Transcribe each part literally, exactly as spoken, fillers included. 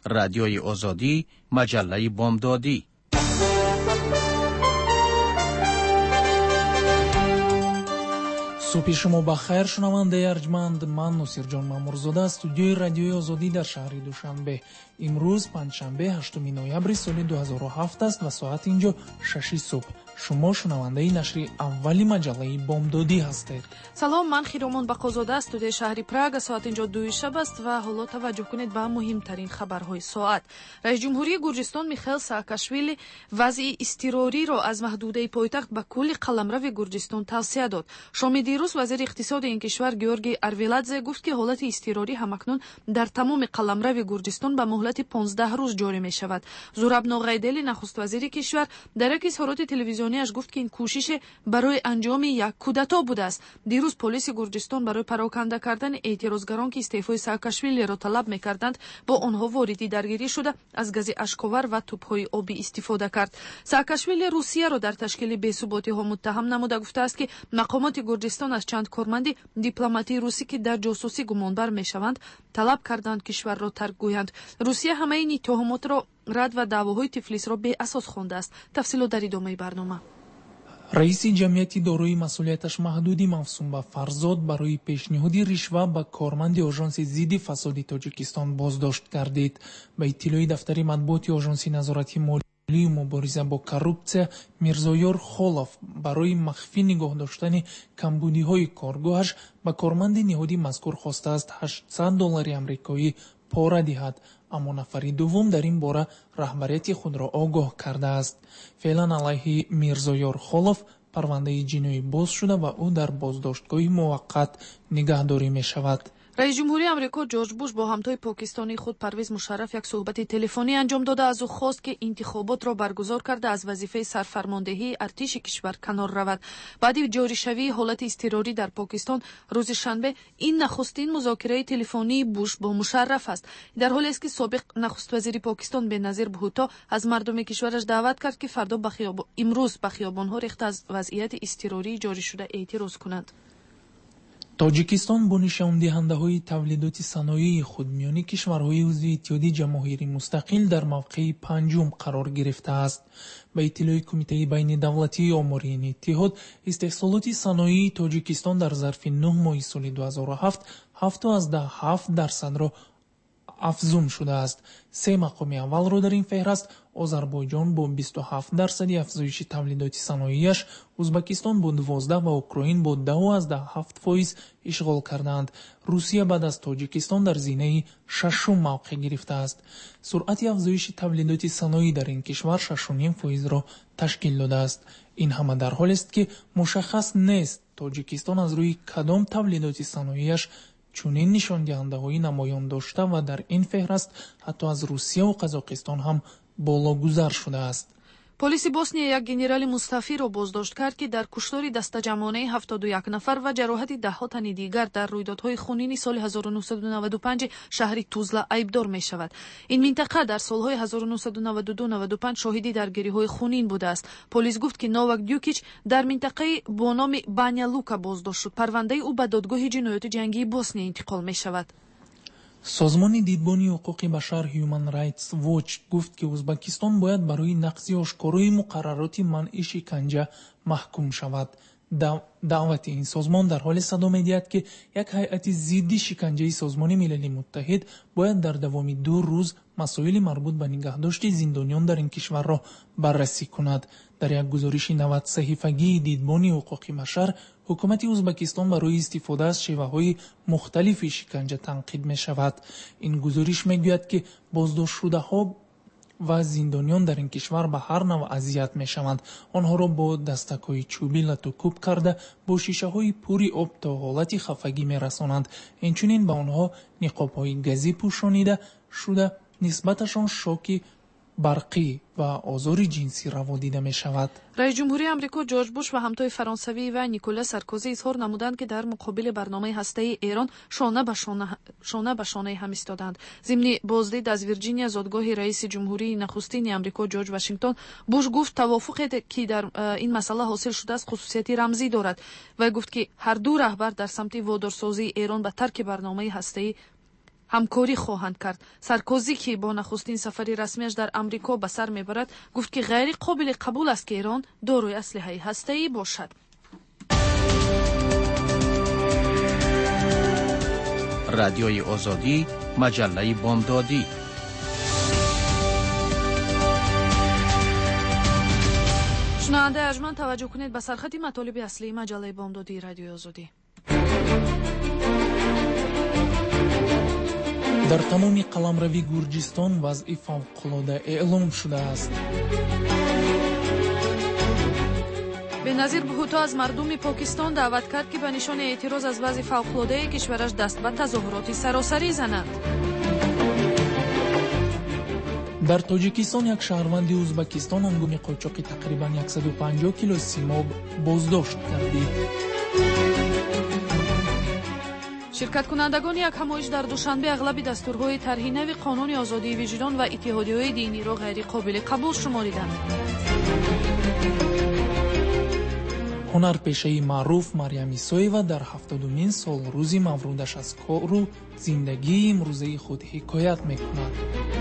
رادیوی آزادی، مجله بامدادی. صبح شما بخیر شنونده ارجمند. من نصیرجان مامورزاده از استودیوی رادیوی آزادی در شهر دوشنبه. امروز پنجشنبه هشتم نوامبر سال دو هزار و هفت است و ساعت اینجا شش صبح. شما شنونده نشر اولی مجله بامدادی هستید. سلام، من خیرومان بقازاده از استودیوی شهر پراگ. ساعت اینجا دو شب است و حالا توجه کنید به مهمترین خبرهای ساعت. رئیس جمهوری گرجستان میخائیل سااکاشویلی وضع اضطراری را از محدوده پایتخت به کل قلمرو گرجستان توصیه داد. شام دیروز وزیر اقتصاد این کشور گیورگی ارویلادزه گفت که حالت اضطراری همکنون در تمام قلمرو گرجستان به مهلت پانزده روز جاری می شود. زوراب نوغیدلی نخست وزیر کشور در یک اظهارات تلویزیونی اش گفت که این کوشش برای انجام یک کودتا بوده است. دیروز پلیس گرجستان برای پراکنده کردن اعتراضگران که استعفای سااکاشویلی را طلب می‌کردند با آنها واردی درگیری شده از گاز اشک‌آور و توپ‌های آبی استفاده کرد. سااکاشویلی روسیه را در تشکیل بی‌ثباتی‌ها متهم نموده گفته است که مقامات گرجستان از چند کارمند دیپلماتی روسی که در جاسوسی گمانبر می‌شوند طلب کردند کشور را ترک گویند. روسیه همه این اتهامات را رد و دعواهای تفلیس را بی اساس خوانده است. تفصیل در ادامه برنامه. رئیس جمعیت داروی مسئولیتش محدودی موسوم به فرزاد برای پیشنهاد رشوه به کارمند آژانس ضد فساد تاجیکستان بازداشت گردید. به اطلاع دفتر مطبوعات آژانس نظارتی مالی و مبارزه با کورپسیا، میرزایار خولوف برای مخفی نگاه داشتن کمبودی‌های کارگاهش به کارمند نهادی مذکور خواسته است هشتصد دلار آمریکایی پاره دهد، اما نفری دوم در این باره رهبریت خود را آگاه کرده است. فعلا علیه میرزایار خولوف پرونده جنایی باز شده و او در بازداشتگاه موقت نگهداری می شود. رئیس جمهوری آمریکا جورج بوش با همتای پاکستانی خود پرویز مشرف یک صحبت تلفنی انجام داده. از او خواست که انتخابات را برگزار کرده از وظیفه سرفرماندهی ارتش کشور کنار رود. بعد جاری شوی حالت اضطراری در پاکستان روز شنبه این نخستین مذاکره تلفنی بوش با مشرف است، در حالی است که سابق نخست وزیر پاکستان بنظیر بهوتا از مردم کشورش دعوت کرد که فردا به خیابان امروز به خیابان‌ها ریخته از وضعیت اضطراری جاری شده اعتراض کنند. تاجیکستان با نشان دهنده‌های تولیدات صنایع خود میان کشورهای عضو اتحاد جماهیر مستقل در موقع پنجم قرار گرفته است. به اطلاع کمیته بین دولتی آماری این اتحاد، استحصالات صنایع تاجیکستان در ظرف نه ماه سال دو هزار و هفت هفتاد و هفت درصد را افزون شده است. سه مقام اول را در این فهرست آذربایجان با بیست و هفت درصد افزایش تولیدات صنایعش، ازبکستان با دوازده و اوکراین با دوازده و هفت فیصد اشغال کردند. روسیه بعد از تاجیکستان در زینه ششم موقع گرفته است. سرعت افزایش تولیدات صنایع در این کشور شش و نیم فیصد را تشکیل داده است. این همه در حالی است که مشخص نیست تاجیکستان از روی کدام تولیدات صنایعش چونین نشان دهنده‌های نمایان داشته و در این فهرست حتی از روسیه و قزاقستان هم بالاگذار شده است. پلیس بوسنیا یک گنرال مستعفی را بازداشت کرد که در کشتار دسته‌جمعانه هفتاد و یک نفر و جراحت ده‌ها تن دیگر در رویدادهای خونین سال هزار و نهصد و نود و پنج شهر توزلا ایبدار می شود. این منطقه در سالهای هزار و نهصد و نود و دو نود و پنج شاهدی درگیری‌های خونین بوده است. پلیس گفت که نوواک دیوکیچ در منطقه با نام بانیا لوکا بازداشت شد. پرونده او به دادگاه جنایات جنگی بوسنیا انتقال می شود. سازمان دیدبانی حقوق بشر هیومن رایتس واچ گفت که ازبکستان باید برای نقض آشکارای مقررات منع شکنجه محکوم شود. دعوت این سازمان در حال صدا می‌دهد که یک هیئت ضد شکنجه سازمان ملل متحد باید در دوام دو روز مسائل مربوط به نگهداشت زندانیان در این کشور را بررسی کند. در یک گزارش نود صحیفه‌ای دیدبانی حقوق بشر، حکومت ازبکستان برای استفاده از شیوه‌های مختلف شکنجه تنقید می‌شود. این گزارش می‌گوید که بازداشت شده‌ها و زندانیان در این کشور به هر نوع اذیت می‌شوند. آنها را با دستک‌های چوبی لط و کوب کرده با شیشه‌های پوری آب تا حالت خفگی می‌رسانند. اینچنین به آنها نقاب‌های گازی پوشانیده شده نسبتشان شوک برقی و آزار جنسی روا دیده می شود. رئیس جمهوری آمریکا جورج بوش و همتای فرانسوی و نیکولا سارکوزی اظهار نمودند که در مقابل برنامه هسته‌ای ایران شانه به شانه شانه به شانه هم ایستادند. ضمن بازدید از ویرجینیا زادگاه رئیس جمهوری نخستین آمریکا جورج واشنگتن، بوش گفت توافقی که در این مسئله حاصل شده است خصوصیت رمزی دارد و گفت که هر دو رهبر در سمت وادارسازی ایران به ترک برنامه هسته‌ای ҳамкорӣ хоҳанд кард. Саркозӣ ки бо нахустин сафари расмиаш дар амрико ба сар мебарад, гуфт ки ғайри қобили қабул аст ки Эрон дорои аслиҳаи ҳастаӣ бошад. رادیوی آزادی، مجله بامدادی. شنونده ارجمند توجه کنید به سرخط مطالب اصلی مجله بامدادی رادیوی آزادی. در تمام قلمروی گرجستان وضع فوق‌العاده اعلام شده است. بنظیر بهوتو از مردم پاکستان دعوت کرد که به نشان اعتراض از وضع فوق‌العاده کشورش دست به تظاهرات سراسری زنند. در تاجیکستان یک شهروند ازبکستان هنگام قاچاق تقریبا صد و پنجاه کیلو سیماب بازداشت گردید. شرکت کنندگان یک همایش در دوشنبه اغلب دستورهای طرحی نوی قانون آزادی وجدان و اتحادیه‌های دینی را غیر قابل قبول شماریدند. هنرپیشه معروف مریم ایسویeva در هفتادمین سال روزی مولودش از کار و زندگی امروزه خود حکایت میکند.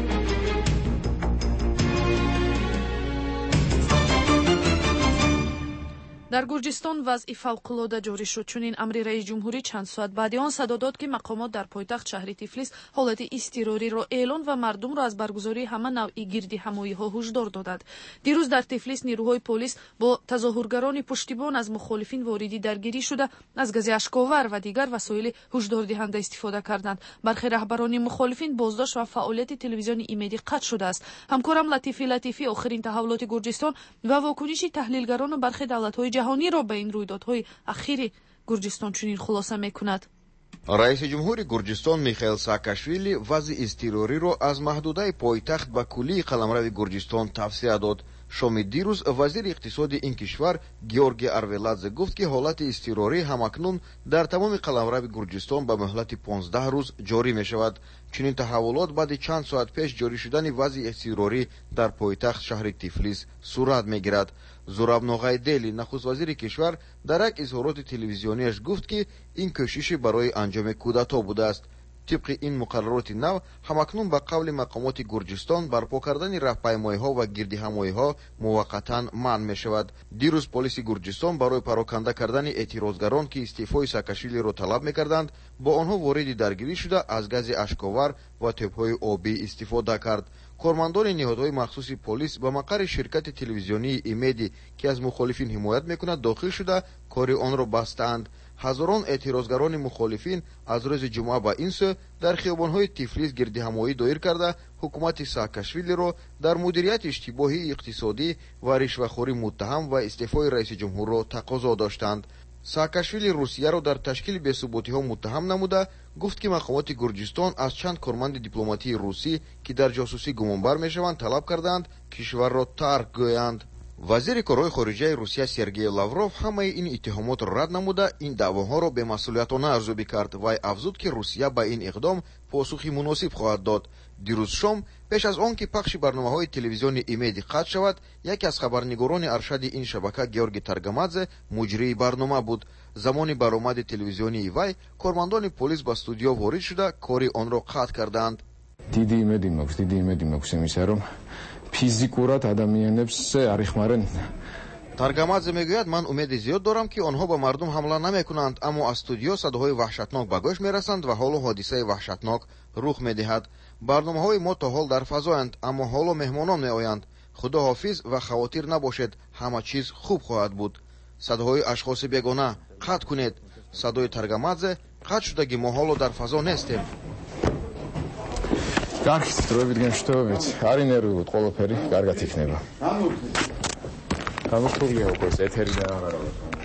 در گرجستان وضع فوق‌العاده جاری شد، چون این امر رئیس جمهوری چند ساعت بعد آن صدا داد که مقامات در پایتخت شهر تیفلیس حالت اضطراری را اعلان و مردم را از برگزاری همه نوع گردی همایی‌ها هشدار دادند. دیروز در تیفلیس نیروهای پلیس با تظاهرگران پشتیبان از مخالفین واردی درگیری شده از گاز اشک‌آور و دیگر وسایل هشدار دهنده استفاده کردند. برخی رهبران مخالفین بازداشت و فعالیت تلویزیون ایمدی قطع شده است. همکارم لطیفی لطیفی آخرین تحولات گرجستان و واکنش تحلیلگران و برخی دولت‌های جهانی را به این رویدادهای اخیر گرجستان چنین خلاصه میکند. رئیس جمهور گرجستان میخائیل ساکاشویلی وضع اضطراری را از محدوده پایتخت به کلی قلمرو گرجستان توسعه داد. شام دیروز وزیر اقتصاد این کشور گیورگی ارویلادزه گفت که حالت اضطراری همکنون در تمام قلمرو گرجستان به مهلت پانزده روز جاری می شود. چنین تحولات بعد چند ساعت پیش جاری شدن وضع اضطراری در پایتخت شهر تیفلیس صورت می گیرد. زوراب نوغایدلی نخست وزیر کشور در یک اظهارات تلویزیونیش گفت که این کوشش برای انجام کودتا بوده است. طبق این مقررات نو همکنون به قول مقامات گرجستان برپا کردن راهپیمایی‌ها و گردهمایی‌ها موقتا منع می‌شود. دیروز پلیس گرجستان برای پراکنده کردن اعتراضگران که استعفای ساکاشویلی را طلب می‌کردند با آنها وارد درگیری شده از گاز اشک‌آور و توپ‌های آبی استفاده کرد. کارمندان نهادهای مخصوص پلیس به مقر شرکت تلویزیونی ایمدی که از مخالفین حمایت می‌کند داخل شده کار آن را بستند. هزاران اعتراضگران مخالفین از روز جمعه به این سو در خیابان‌های تیفلیس گردهمایی دایر کرده حکومت ساکاشویلی را در مدیریت اشتباهی اقتصادی و رشوه‌خوری متهم و استعفای رئیس جمهور را تقاضا داشتند. ساکاشویلی روسیه را در تشکیل بی‌ثباتی‌ها متهم نموده گفت که مقامات گرجستان از چند کارمند دیپلماتی روسی که در جاسوسی گمانبر می‌شوند طلب کردند کشور را ترک گویند. وزیر کارهای خارجه روسیه سرگئی لاوروف همه این اتهامات را رد نموده این دعواها را به مسئولیتانه ارزیابی کرد و افزود که روسیه به این اقدام پاسخی مناسب خواهد داد. دیروز شام پیش از آن که پخش برنامه‌های تلویزیون ایمدی قطع شود یکی از خبرنگاران ارشد این شبکه گیورگی ترگمادزه مجری برنامه بود. زمانی برآمد تلویزیونی وی کارمندان پلیس به استودیو وارد شده کار آن را قطع کردند. دیدی ایمدی ماکس دیدی ایمدی ماکس میسرم فیزیکورات آدمیانبس آریخمارن. ترگمادزه میگوید من امید زیاد دارم که آنها به مردم حمله نمیکنند اما از استودیو صداهای وحشتناک به گوش میرسند و حالا حادثه وحشتناک رخ میدهد. برنامه‌های ما تا حال در فضایند اما حالا مهمانان میآیند. خدا حافظ و خواطر نباشید همه چیز خوب خواهد بود. صداهای اشخاص بیگانه قطع کنید. صدای ترگمادزه قطع شدگی ما حالا در فضا نیستیم. კარგით დროებით გემშვიდობებით. არი ნერვი ვუთ ყველაფერი კარგად იქნება. გამოსულია უკვე ეთერიდან აღარა.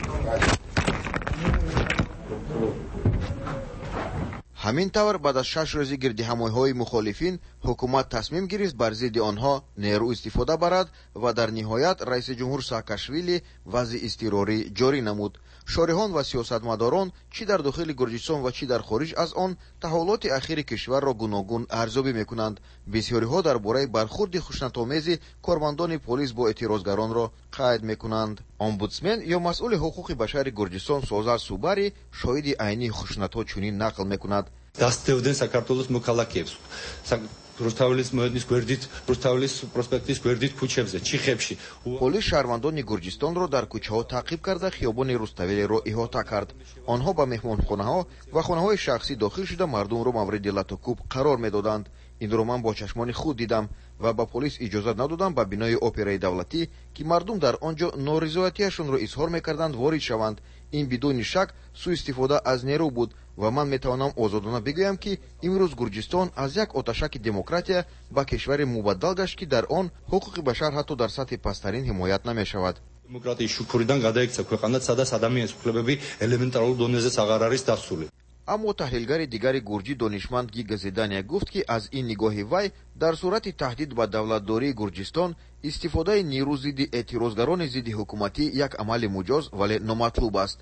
همین طور بعد از شش روز گردهمایی‌های مخالفین حکومت تصمیم گرفت بر ضد آنها نیرو استفاده برد و در نهایت رئیس جمهور ساکاشویلی وضع اضطراری جاری نمود. شارحان و سیاستمداران چی در داخل گرجستان و چی در خارج از آن تحولات اخیر کشور را گوناگون ارزیابی میکنند. بسیاری‌ها درباره برخورد خشونت‌آمیز کارمندان پلیس با اعتراضگران را قید میکنند. امبودسمن یا مسئول حقوق بشر گرجستان سوزر سوباری شاهد عینی خشونت‌ها چنین نقل میکند. დასდევდნენ საქართველოს მოქალაქეებს. რუსთაველის მოედნის გვერდით, რუსთაველის პროსპექტის გვერდით ქუჩებზე, ჩიხებში. پلیس شهروندان گرجستان را در کوچه‌ها تعقیب کرد و خیابان رستاویل را احاطه کرد. آنها به مهمانخانه‌ها و خانه‌های شخصی داخل شده مردم را مورد لط و کوب قرار می‌دادند. این را من با چشمان خود دیدم و به پلیس اجازه ندادم به بنای اپرای دولتی که مردم در آنجا نارضایتیشان را اظهار می‌کردند وارد شوند. این بدون شک سوء استفاده از نیرو بود و من میتوانم آزادانه بگویم که امروز گرجستان از یک آتشک دموکراتیا به کشور مبدل گشت که در آن حقوق بشر حتی در سطح پست‌ترین حمایت نمی‌شود. دموکراتიის შუქურიდან გადაიქცა ქვეყანა, სადაც ადამიანის უფლებები ელემენტარულ დონეზეც აღარ არის დასული. اما تحلیلگر دیگری گرجی دانشمند گیگ زیدانیا گفت که از این نگاه وی در صورت تهدید به دولتداری گرجستان استفاده نیرو ضد اعتراضگران ضد حکومتی یک عمل مجاز ولی نامطلوب است.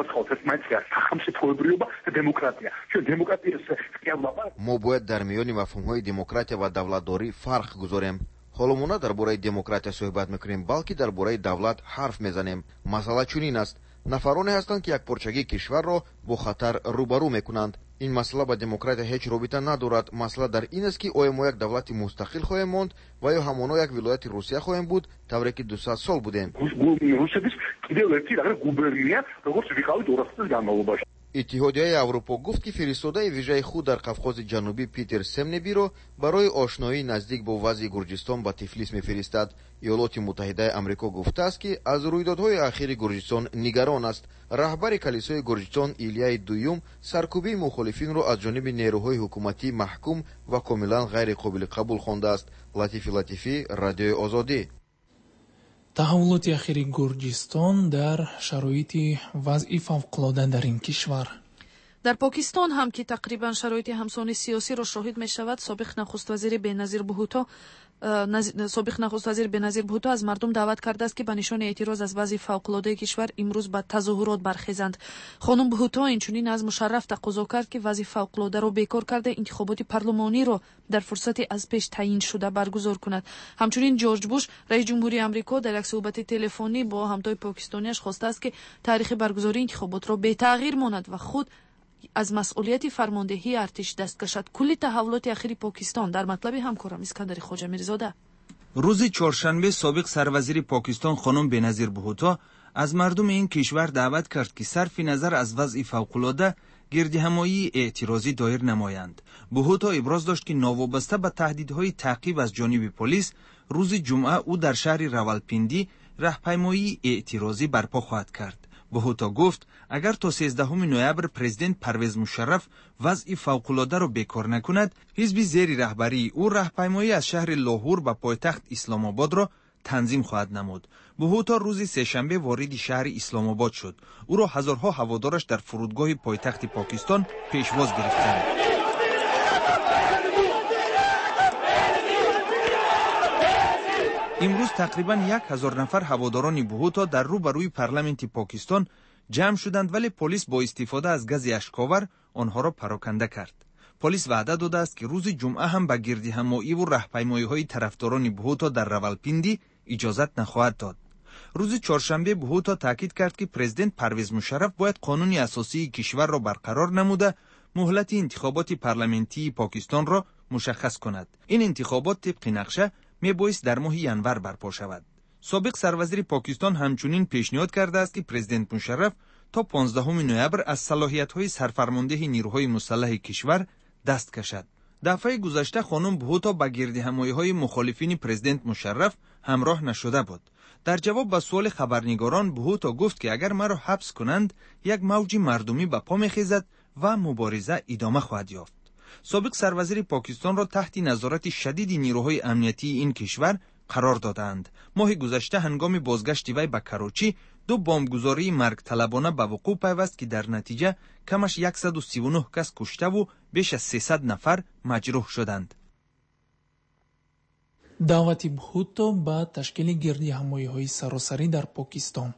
ما باید در میان مفهوم‌های دموکراتیا و دولتداری فرق گذاریم. حالا ما نه درباره دموکراتیا صحبت میکنیم بلکه درباره دولت حرف میزنیم. مسئله چنین است. نفرانی هستند که یک پارچگی کشور را با خطر روبرو میکنند. این مسئله با دموکراتیا هیچ رابطه ندارد. مسئله در این است که آیا ما یک دولت مستقل خواهیم ماند و یا همانا یک ولایت روسیه خواهیم بود طوری که دویست سال بودیم. اتحادیه اروپا گفت که فرستاده ویژه خود در قفقاز جنوبی پیتر سمنبی را برای آشنایی نزدیک با وضع گرجستان به تفلیس میفرستد. ایالات متحده آمریکا گفته است که از رویدادهای اخیر گرجستان نگران است. رهبر کلیسای گرجستان ایلیای دویوم سرکوبی مخالفین را از جانب نیروهای حکومتی محکوم و کاملا غیر قابل قبول خوانده است. لطیفی لطیفی، رادیوی آزادی. таҳаввулоти ахири гурҷистон дар шароити вазъи фавқулода дар ин кишвар. дар покистон ҳам ки тақрибан шароити ҳамсони сиёсиро шоҳид мешавад, собиқ нахуствазири беназир бҳутто собиқ нахуствазир беназир бҳутто аз мардум даъват кардааст ки ба нишони эътироз аз вазъи фавқулодаи кишвар имрӯз ба тазоҳурот бархезанд. хонум бҳутто инчунин аз мушарраф тақозо кард ки вазъи фавқулодаро бекор карда интихоботи парлумониро дар фурсати аз пеш таъин шуда баргузор кунад. ҳамчунин ҷорҷ буш раис ҷумҳурии амрико дар як суҳбати телефонӣ бо ҳамтои покистониаш хостааст ки таърихи баргузории интихоботро бетағйир монад ва худ از مسئولیت فرماندهی ارتش دست کشد. کلی تحولات اخیر پاکستان در مطلب همکارم اسکندر خواجه میرزاده. روز چهارشنبه سابق سروزیر پاکستان خانم بنظیر بهوتا از مردم این کشور دعوت کرد که صرف نظر از وضع فوق‌العاده گردهمایی اعتراضی دایر نمایند. بهوتا ابراز داشت که ناوابسته به تهدیدهای تعقیب از جانب پلیس روز جمعه او در شهر راولپیندی راهپیمایی اعتراضی برپا خواهد کرد. بهوتا گفت اگر تا سیزدهم نوامبر پرزیدنت پرویز مشرف وضع فوق‌العاده را بیکار نکند، حزب زیر رهبری او راهپیمایی از شهر لاهور به پایتخت اسلام آباد را تنظیم خواهد نمود. بهوتا روز سه‌شنبه وارد شهر اسلام آباد شد. او را هزارها هوادارش در فرودگاه پایتخت پاکستان پیشواز گرفتند. امروز تقریبا یک هزار نفر هواداران بهوتا در روبروی پارلمانت پاکستان جمع شدند، ولی پلیس با استفاده از گاز اشک‌آور آنها را پراکنده کرد. پلیس وعده داده است که روز جمعه هم به گردهمایی و راهپیمایی‌های طرفداران بهوتا در راولپیندی اجازت نخواهد داد. روز چهارشنبه بهوتا تاکید کرد که پرزیدنت پرویز مشرف باید قانون اساسی کشور را برقرار نموده مهلت انتخابات پارلمانتی پاکستان را مشخص کند. این انتخابات طبق نقشه می بایست در ماه ینور برپا شود. سابق سروزیر پاکستان همچنین پیشنهاد کرده است که پرزیدنت مشرف تا پانزدهم نوامبر از صلاحیت‌های سرفرمانده نیروهای مسلح کشور دست کشد. دفعه گذشته خانم بهوتا با گردهمایی‌های مخالفین پرزیدنت مشرف همراه نشده بود. در جواب به سوال خبرنگاران بهوتا گفت که اگر مرا حبس کنند یک موج مردمی به پا می‌خیزد و مبارزه ادامه خواهد یافت. سابق سروزیر پاکستان را تحت نظارت شدید نیروهای امنیتی این کشور قرار دادند. ماه گذشته هنگام بازگشت وی به کراچی دو بمبگذاری مرگ طلبانه به وقوع پیوست که در نتیجه کمش صد و سی و نه کس کشته و بیش از سیصد نفر مجروح شدند. دعوت بهوتا به تشکیل گردهمایی‌های سراسری در پاکستان.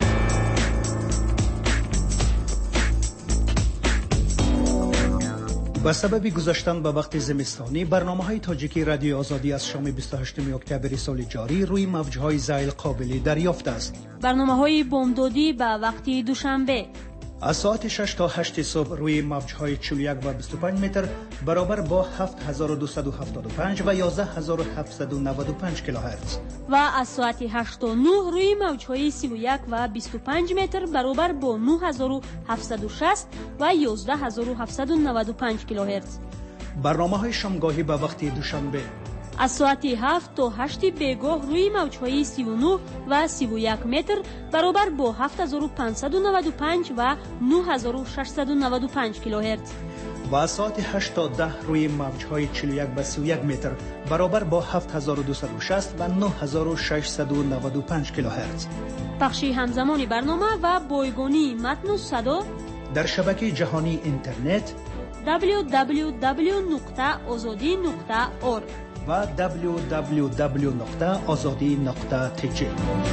با سبب گذاشتن به وقت زمستانی، برنامه‌های تاجیکی رادیو آزادی از شام بیست و هشتم اکتبر سال جاری روی موج‌های زائل قابل دریافت است. برنامه‌های بامدادی به وقت دوشنبه از ساعت شش تا هشت صبح روی موج‌های چهل و یک و بیست و پنج متر برابر با هفت هزار و دویست و هفتاد و پنج و یازده هزار و هفتصد و نود و پنج کیلوهرتز و از ساعت هشت تا نه روی موج‌های سی و یک و بیست و پنج متر برابر با نه هزار و هفتصد و شصت و یازده هزار و هفتصد و نود و پنج کیلوهرتز. برنامه‌های شامگاهی به وقت دوشنبه از ساعت هفت تا هشت بیگاه روی موج‌های سی و نه و سی و یک متر برابر با هفت هزار و پانصد و نود و پنج و نه هزار و ششصد و نود و پنج کیلوهرتز. و از ساعت هشت تا ده روی موج‌های چهل و یک و سی و یک متر برابر با هفت هزار و دویست و شصت و نه هزار و ششصد و نود و پنج کیلوهرتز. پخش همزمان برنامه و بایگانی متن و صدا در شبکه جهانی اینترنت دبلیو دبلیو دبلیو نقطه آزادی نقطه اورگ و دبلیو دبلیو دبلیو نقطه آزادی نقطه تی جی.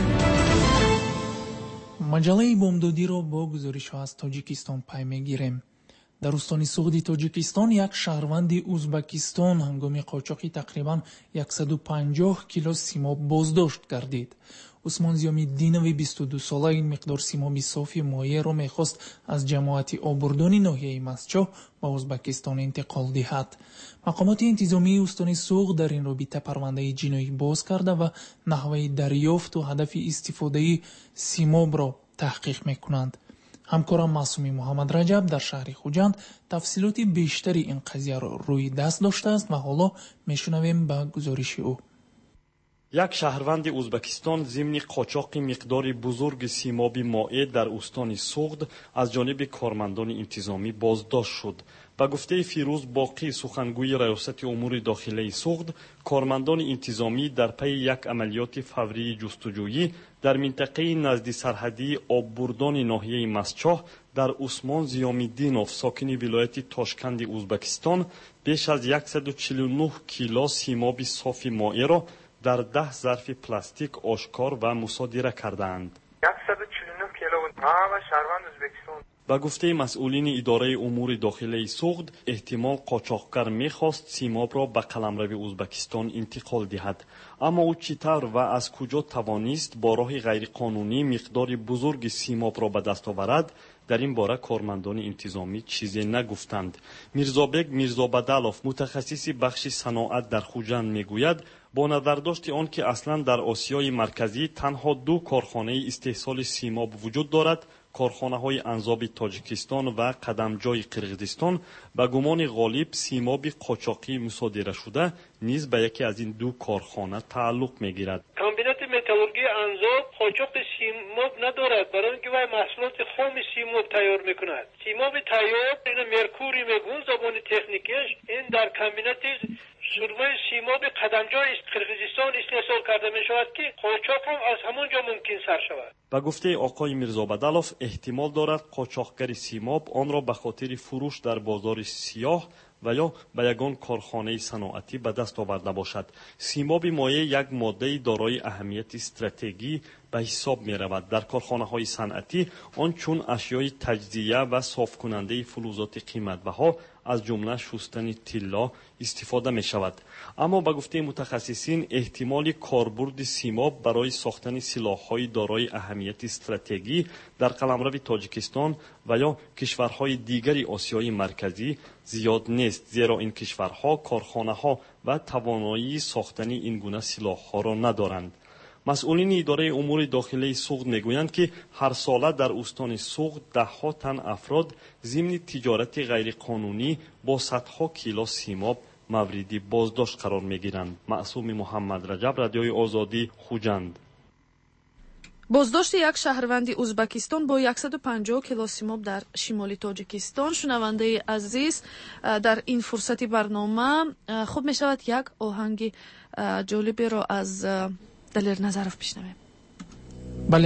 маҷаллаи бомдодиро бо гузоришҳо аз тоҷикистон пай мегирем. дар устони суғди тоҷикистон як шаҳрванди узбекистон ҳангоми қочоқи тақрибан яксаду панҷоҳ кило симоб боздошт гардид. усмон зиёмиддинови бисту ду сола ин миқдор симоби софи моеъро мехост аз ҷамоати обурдони ноҳияи мастчоҳ ба узбекистон интиқол диҳад. мақомоти интизомии устони суғд дар ин робита парвандаи ҷиноӣ боз карда ва наҳваи дарёфту ҳадафи истифодаи симобро таҳқиқ мекунанд. ҳамкорам маъсуми муҳаммадраҷаб дар шаҳри хуҷанд тафсилоти бештари ин қазияро рӯи даст доштааст ва ҳоло мешунавем ба гузориши ӯ. як шаҳрванди ӯзбекистон зимни қочоқи миқдори бузурги симоби моеъ дар устони суғд аз ҷониби кормандони интизомӣ боздошт шуд. ба гуфтаи Фирӯз Боқӣ, сухангӯи раёсати умури дохилаи суғд, кормандони интизомӣ дар пайи як амалиёти фаврии ҷустуҷӯӣ дар минтақаи назди сарҳадии оббурдони ноҳияи Мастчоҳ дар Усмон Зиёмиддинов, сокини вилояти Тошканди Ӯзбекистон, беш аз яксаду чилу нӯҳ кило симоби софи моеъро дар даҳ зарфи пластик ошкор ва мусодира кардаанд. ба гуфтаи масъулини идораи умури дохилаи суғд, эҳтимол қочоқгар мехост симобро ба қаламрави Ӯзбекистон интиқол диҳад. аммо ӯ чӣ тавр ва аз куҷо тавонист бо роҳи ғайриқонунӣ миқдори бузурги симобро ба даст оварад, дар ин бора кормандони интизомӣ чизе нагуфтанд. Мирзобек Мирзобадалов, мутахассиси бахши саноат дар Хуҷанд, мегӯяд, бо назардошти он ки аслан дар Осиёи марказӣ танҳо ду корхонаи истеҳсоли симоб вуҷуд дорад, корхонаҳои Анзоби Тоҷикистон ва Қадамҷои Қирғизистон, ба гумони ғолиб симоби қочоқӣ мусодирашуда низ ба яке аз ин ду корхона тааллуқ мегирад. комбинати металлургии Анзоб қочоқи симоб надорад, барои ки вай маҳсулоти хоми симоб тайёр мекунад. симоби тайёр ина меркурий мегӯн забони техникияш, ин дар комбинати сурмаи симоби Қадамҷои Қирғизистон истеҳсол карда мешавад ки қочоқро аз ҳамон ҷо мумкин сар шавад. ба гуфтаи оқои Мирзобадалов, эҳтимол дорад қочоқгари симоб онро ба хотири фурӯш дар бозори сиёҳ ва ё ба ягон корхонаи саноатӣ ба даст оварда бошад. симоби моеъ як моддаи дорои аҳамияти стратегӣ ба ҳисоб меравад. дар корхонаҳои санъатӣ он чун ашёи таҷзия ва софкунандаи фулузоти қиматбаҳо аз ҷумла шустани тилло истифода мешавад. аммо ба гуфтаи мутахассисин, эҳтимоли корбурди симоб барои сохтани силоҳҳои дорои аҳамияти стратегӣ дар қаламрави Тоҷикистон ва ё кишварҳои дигари Осиёи марказӣ зиёд нест, зеро ин кишварҳо корхонаҳо ва тавоноии сохтани ин гуна силоҳҳоро надоранд. масъулини идораи умури дохилаи суғд мегӯянд ки ҳарсола дар устони суғд даҳҳо тан афрод зимни тиҷорати ғайриқонунӣ бо садҳо кило симоб мавриди боздошт қарор мегиранд. маъсуми Муҳаммадраҷаб, Радиои Озодӣ, Хуҷанд. боздошти як шаҳрванди ӯзбекистон бо яксаду панҷоҳ кило симоб дар шимоли тоҷикистон. шунавандаи азиз, дар ин фурсати барнома хуб мешавад як оҳанги ҷолиберо аз دلیر نظرف بشنویم. بله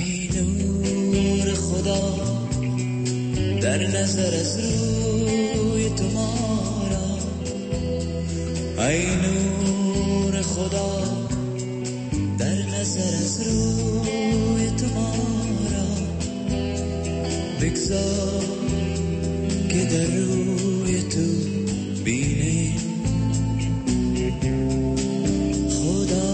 نور خدا در نظر از روی تو ما را، ای نور خدا در نظر از روی تو ما را، بگذار که در روی تو بینیم خدا.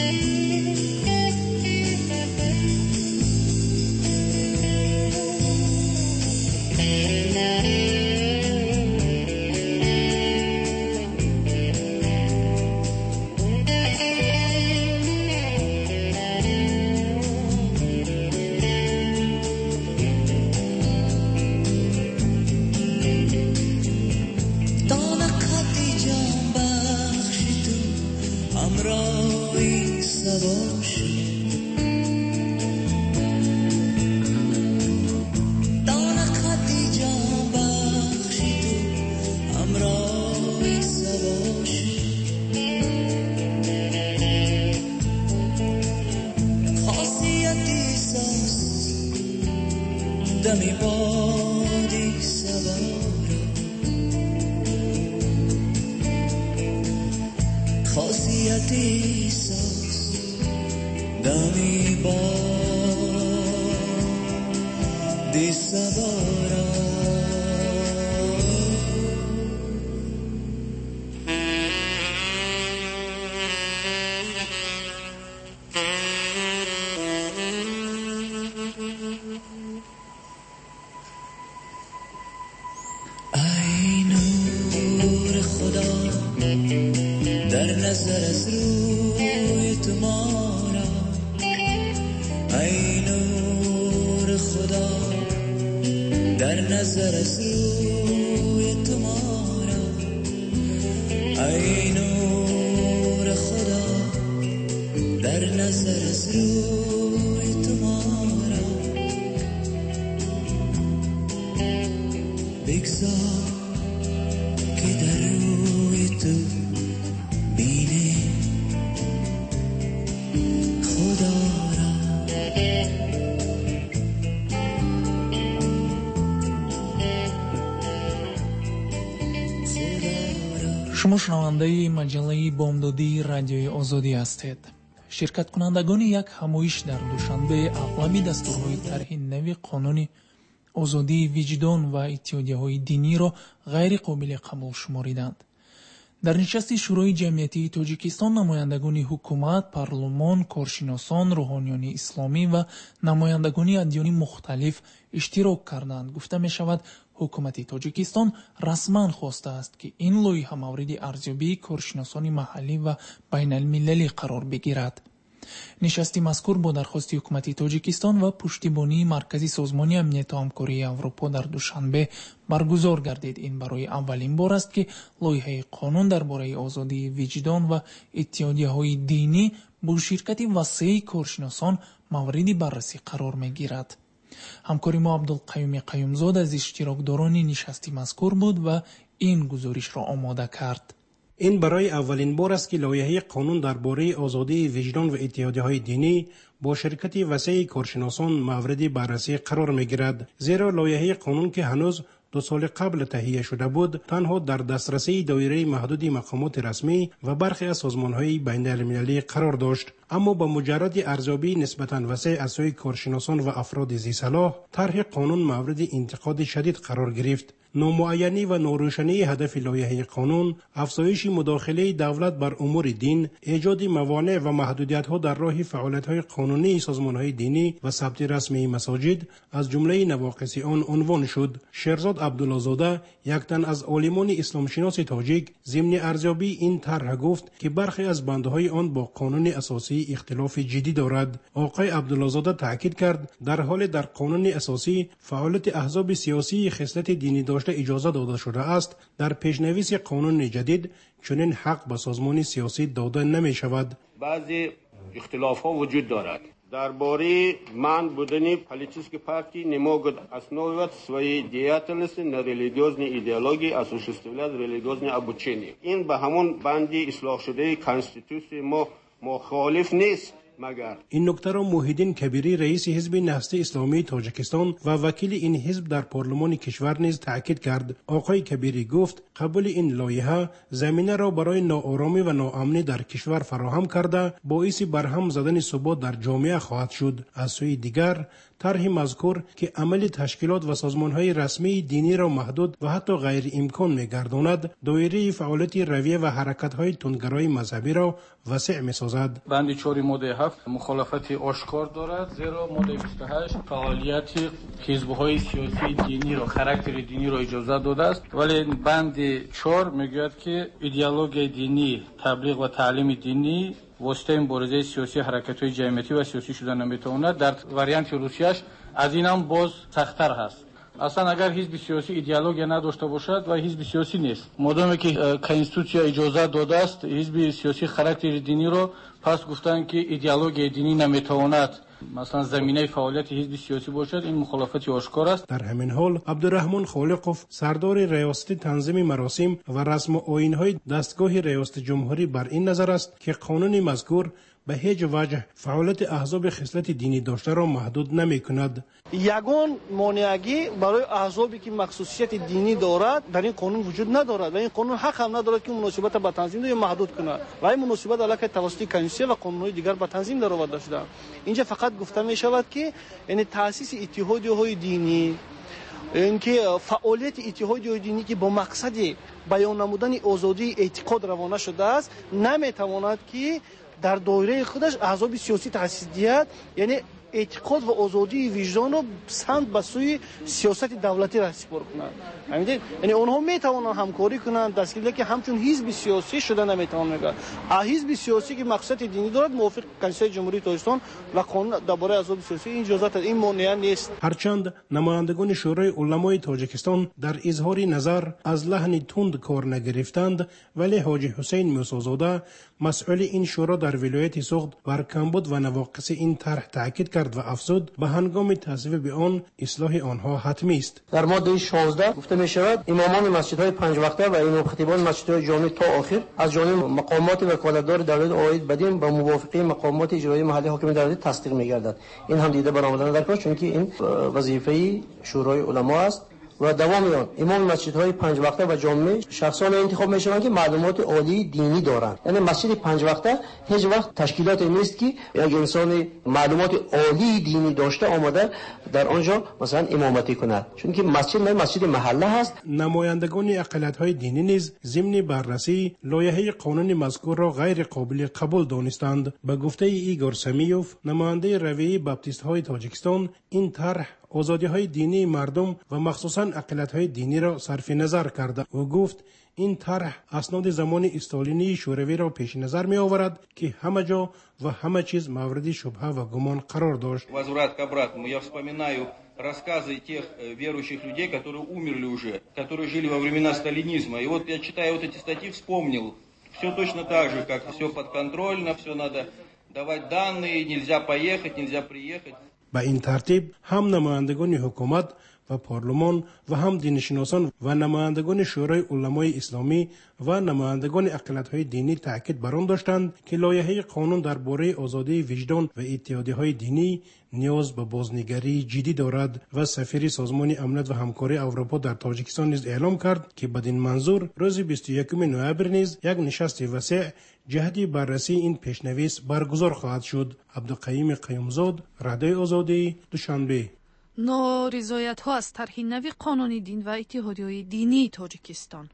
دمی بادی سوارا خاصیتی ساز دمی بادی سوارا نظر از روی تو ما را ای نور خدا در نظر از روی تو ما را ای نور خدا در نظر از روی تو ما را بگذار که در روی تو شما شنونده مجله بامدادی رادیوی آزادی هستید. شرکت کنندگان یک همایش در دوشنبه اغلب دستورهای طرح نوی قانون آزادی وجدان و اتحادیه‌های دینی را غیر قابل قبول شماریدند. در نشست شورای جمعیتی تاجیکستان نمایندگان حکومت، پارلمان، کارشناسان، روحانیان اسلامی و نمایندگان ادیان مختلف اشتراک کردند. گفته می شود حکومت تاجیکستان رسما خواسته است که این لایحه مورد ارزیابی کارشناسان محلی و بین المللی قرار بگیرد. نشست مذکور با درخواست حکومت تاجیکستان و پشتیبانی مرکزی سازمان امنیت و همکاری اروپا در دوشنبه برگزار گردید. این برای اولین بار است که لایحه قانون درباره آزادی وجدان و اتحادیه‌های دینی با شرکت وسیع کارشناسان مورد بررسی قرار می‌گیرد. همکاری ما عبدالقیوم قیومزاده از اشتراکداران نشست مذکور بود و این گزارش را آماده کرد. این برای اولین بار است که لایحه قانون درباره آزادی وجدان و اتحادیه‌های دینی با شرکت وسیع کارشناسان مورد بررسی قرار می‌گیرد، زیرا لایحه قانون که هنوز دو سال قبل تهیه شده بود تنها در دسترسی دایره محدود مقامات رسمی و برخی از سازمان‌های بین المللی قرار داشت، اما با مجرد ارزیابی نسبتاً وسیع از سوی کارشناسان و افراد ذی‌صلاح طرح قانون مورد انتقاد شدید قرار گرفت. نامعینی و ناروشنی هدف لایحه قانون افزایش مداخله دولت بر امور دین، ایجاد موانع و محدودیت‌ها در راه فعالیت‌های قانونی سازمان‌های دینی و ثبت رسمی مساجد از جمله نواقص آن عنوان شد. شیرزاد عبدالله‌زاده، یک تن از عالمان اسلام شناس تاجیک، ضمن ارزیابی این طرح گفت که برخی از بندهای آن با قانون اساسی اختلاف جدی دارد. آقای عبدالله‌زاده تاکید کرد در حال در قانون اساسی فعالیت احزاب سیاسی خصلت دینی داشته اجازه داده شده است، در پیشنویس قانون جدید چنین حق به سازمان سیاسی داده نمی شود. بعضی اختلاف ها وجود دارد درباره من بودن политической партии не могут основывать своей деятельности на религиозной идеологии, осуществлять религиозное обучение. این به همون بندی اصلاح شده کانستیتوسی ما مخالف نیست. مگر این نکته را موحدین کبیری رئیس حزب نهضت اسلامی تاجیکستان و وکیل این حزب در پارلمان کشور نیز تاکید کرد. آقای کبیری گفت قبول این لایحه زمینه را برای ناآرامی و ناامنی در کشور فراهم کرده باعث برهم زدن ثبات در جامعه خواهد شد. از سوی دیگر طرح مذکور که عمل تشکیلات و سازمان‌های رسمی دینی را محدود و حتی غیر امکان می‌گرداند، دایره فعالیت رویه و حرکت‌های تندگرای مذهبی را وسیع می‌سازد. بند چهار ماده هفت مخالفت آشکار دارد، زیرا ماده بیست و هشت فعالیت حزب‌های سیاسی دینی را خاراکتر دینی را اجازه داده است، ولی بند چهار میگوید که ایدئولوژی دینی، تبلیغ و تعلیم دینی واسطه مبارزه سیاسی حرکت‌های جمعیتی و سیاسی شدن نمیتواند. در واریانت روسیاش از این هم باز سخت‌تر هست. اصلا اگر حزب سیاسی ایدئولوژی نداشته باشد و حزب سیاسی نیست، مادامی که کنستیتوسیا اجازه داده است حزب سیاسی خاراکتر دینی را، پس گفتن که ایدئولوژی دینی نمیتواند مثلا زمینه فعالیت حزب سیاسی باشد. این مخالفت آشکار است. در همین حال عبدالرحمن خالقوف سردار ریاست تنظیم مراسم و رسم و آیین‌های دستگاه ریاست جمهوری بر این نظر است که قانون مذکور به هیچ وجه فعالیت احزاب خصلت دینی داشته را محدود نمی کند. یگان مانعگی برای احزابی که مخصوصیت دینی دارد در این قانون وجود ندارد و این قانون حق هم ندارد که مناسبت به تنظیم را محدود کند و این مناسبت علاقه توسط کنیسه و قانون‌های دیگر به تنظیم در آورده شده. اینجا فقط گفته می شود که یعنی تأسیس اتحادیه‌های دینی، اینکه فعالیت اتحادیه‌های دینی که با مقصد بیان نمودن آزادی اعتقاد روانه شده است نمیتواند که در دایره خودش احزاب سیاسی تأسیس دهد، یعنی اعتقاد و آزادی وجدان رو سمت به سوی سیاست دولتی را سپار کنند. همین یعنی اونها میتوانند همکاری کنند، دستگیری که همچون حزب سیاسی شده نمیتوان میگه. حزب سیاسی که مقصد دینی دارد موافق کنیسه جمهوری تاجیکستان و قانون درباره احزاب سیاسی این اجازه این مانع نیست. هرچند نمایندگان شورای علمای تاجیکستان در اظهار نظر از لحن تند کار نگرفتند، ولی حاجی حسین موسی‌زاده مسئول این شورا در ولایت سوخت بر کمبود و نواقص این طرح تاکید کرد و افزود به هنگام تصویب به آن اصلاح آنها حتمی است. در ماده شانزده گفته می شود امامان مسجدهای پنج وقته و امام خطیبان مسجدهای جامع تا آخر از جانب مقامات وکالتدار دولت عاید بدین با موافقه مقامات اجرایی محلی حاکم دولت تصدیق می گردد. این هم دیده برآمدن در کار، چون که این وظیفه شورای علما است و دوام آن امام مسجدهای پنج وقته و جامع شخصان انتخاب میشوند که معلومات عالی دینی دارند. یعنی مسجد پنج وقته هیچ وقت تشکیلات نیست که یک انسان معلومات عالی دینی داشته آمده در آنجا مثلا امامتی کند، چون که مسجد نه مسجد محله هست. نمایندگان اقلیت‌های دینی نیز ضمن بررسی لایحه قانون مذکور را غیر قابل قبول دانستند. به گفته ایگور سمیوف نماینده رویه بپتیست‌های تاجیکستان، این طرح آزادی‌های دینی مردم و مخصوصاً اقلیت‌های دینی را صرف نظر کرده و گفت این طرح اسناد زمان استالینی شوروی را پیش نظر می آورد که همه جا و همه چیز مورد شبهه و گمان قرار داشت. Возврат к обратному. Я вспоминаю рассказы тех верующих людей, которые умерли уже, которые жили во времена сталинизма. И вот я читая вот эти статьи, вспомнил. Все точно так же, как все подконтрольно, все надо давать данные, нельзя поехать, нельзя приехать. به این ترتیب هم نمایندگان حکومت و پارلمان و هم دینشناسان و نمایندگان شورای علمای اسلامی و نمایندگان اقلیت‌های دینی تاکید بر آن داشتند که لایحه قانون درباره آزادی وجدان و اتحادیه‌های دینی نیاز به بازنگری جدی دارد و سفیر سازمان امنیت و همکاری اروپا در تاجیکستان نیز اعلام کرد که بدین منظور روز بیست و یکم نوامبر نیز یک نشست وسیع جهتی بررسی این پیشنویس برگزار خواهد شد. عبدالقیوم قیومزاد، رادیوی آزادی، دوشنبه. نارضایت‌ها از طرح نوی قانون دین و اتحادیه‌های دینی تاجیکستان.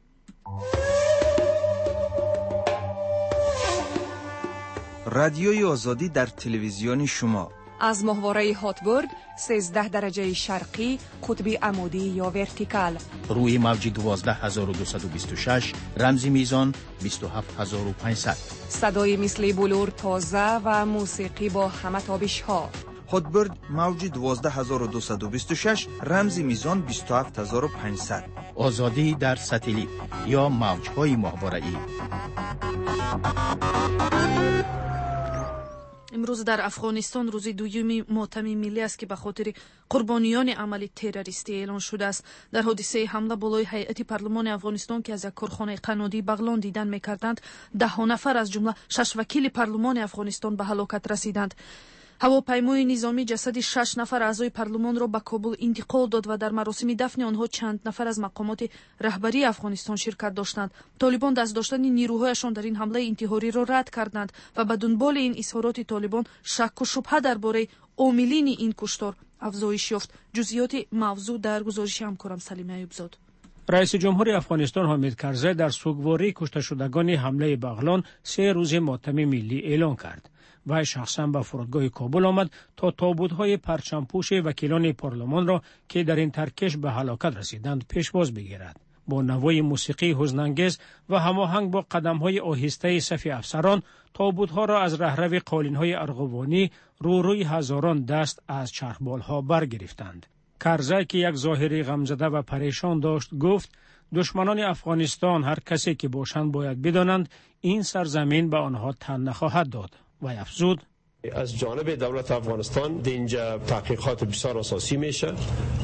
رادیوی آزادی در تلویزیون شما از ماهواره هاتبورد سیزده درجه شرقی قطب عمودی یا ورتیکال روی موج دوازده هزار و دویست و بیست و شش رمزی میزان بیست و هفت هزار و پانصد صدای مثل بلور تازه و موسیقی با همه تابش ها. هاتبورد موج دوازده هزار و دویست و بیست و شش رمزی میزان بیست و هفت هزار و پانصد. آزادی در ساتلیت یا موج‌های ماهواره‌ای. امروز در افغانستان روز دوم ماتم ملی است که به خاطر قربانیان عمل تروریستی اعلان شده است. در حادثه حمله بالای هیئت پارلمان افغانستان که از یک کارخانه قنادی بغلان دیدن می‌کردند، ده نفر از جمله شش وکیل پارلمان افغانستان به هلاکت رسیدند. هواپیمای نظامی جسد شش نفر اعضای پارلمان را به کابل انتقال داد و در مراسم دفن آنها چند نفر از مقامات رهبری افغانستان شرکت داشتند. طالبان دست داشتن نیروهایشان در این حمله انتحاری را رد کردند و به دنبال این اظهارات طالبان شک و شبهه درباره عاملین این کشتار افزایش یافت. جزئیات موضوع در گزارش همکارم سلیم ایوبزاد. رئیس جمهور افغانستان حامد کرزی در سوگواری کشته شدگان حمله بغلان سه روز ماتم ملی اعلان کرد. و شخصا به فرودگاه کابل آمد تا تابوت‌های پرچمپوش وکیلان پارلمان را که در این ترکش به هلاکت رسیدند پیشواز بگیرد. با نوای موسیقی حزن‌انگیز و هماهنگ با قدم‌های آهسته صف افسران، تابوت‌ها را از رهرو قالین‌های ارغوانی رو روی هزاران دست از چرخبال‌ها برگرفتند. کرزی که یک ظاهری غمزده و پریشان داشت گفت دشمنان افغانستان هر کسی که باشند باید بدانند این سرزمین به آنها تن نخواهد داد. و افزود از جانب دولت افغانستان در اینجا تحقیقات بسیار اساسی میشه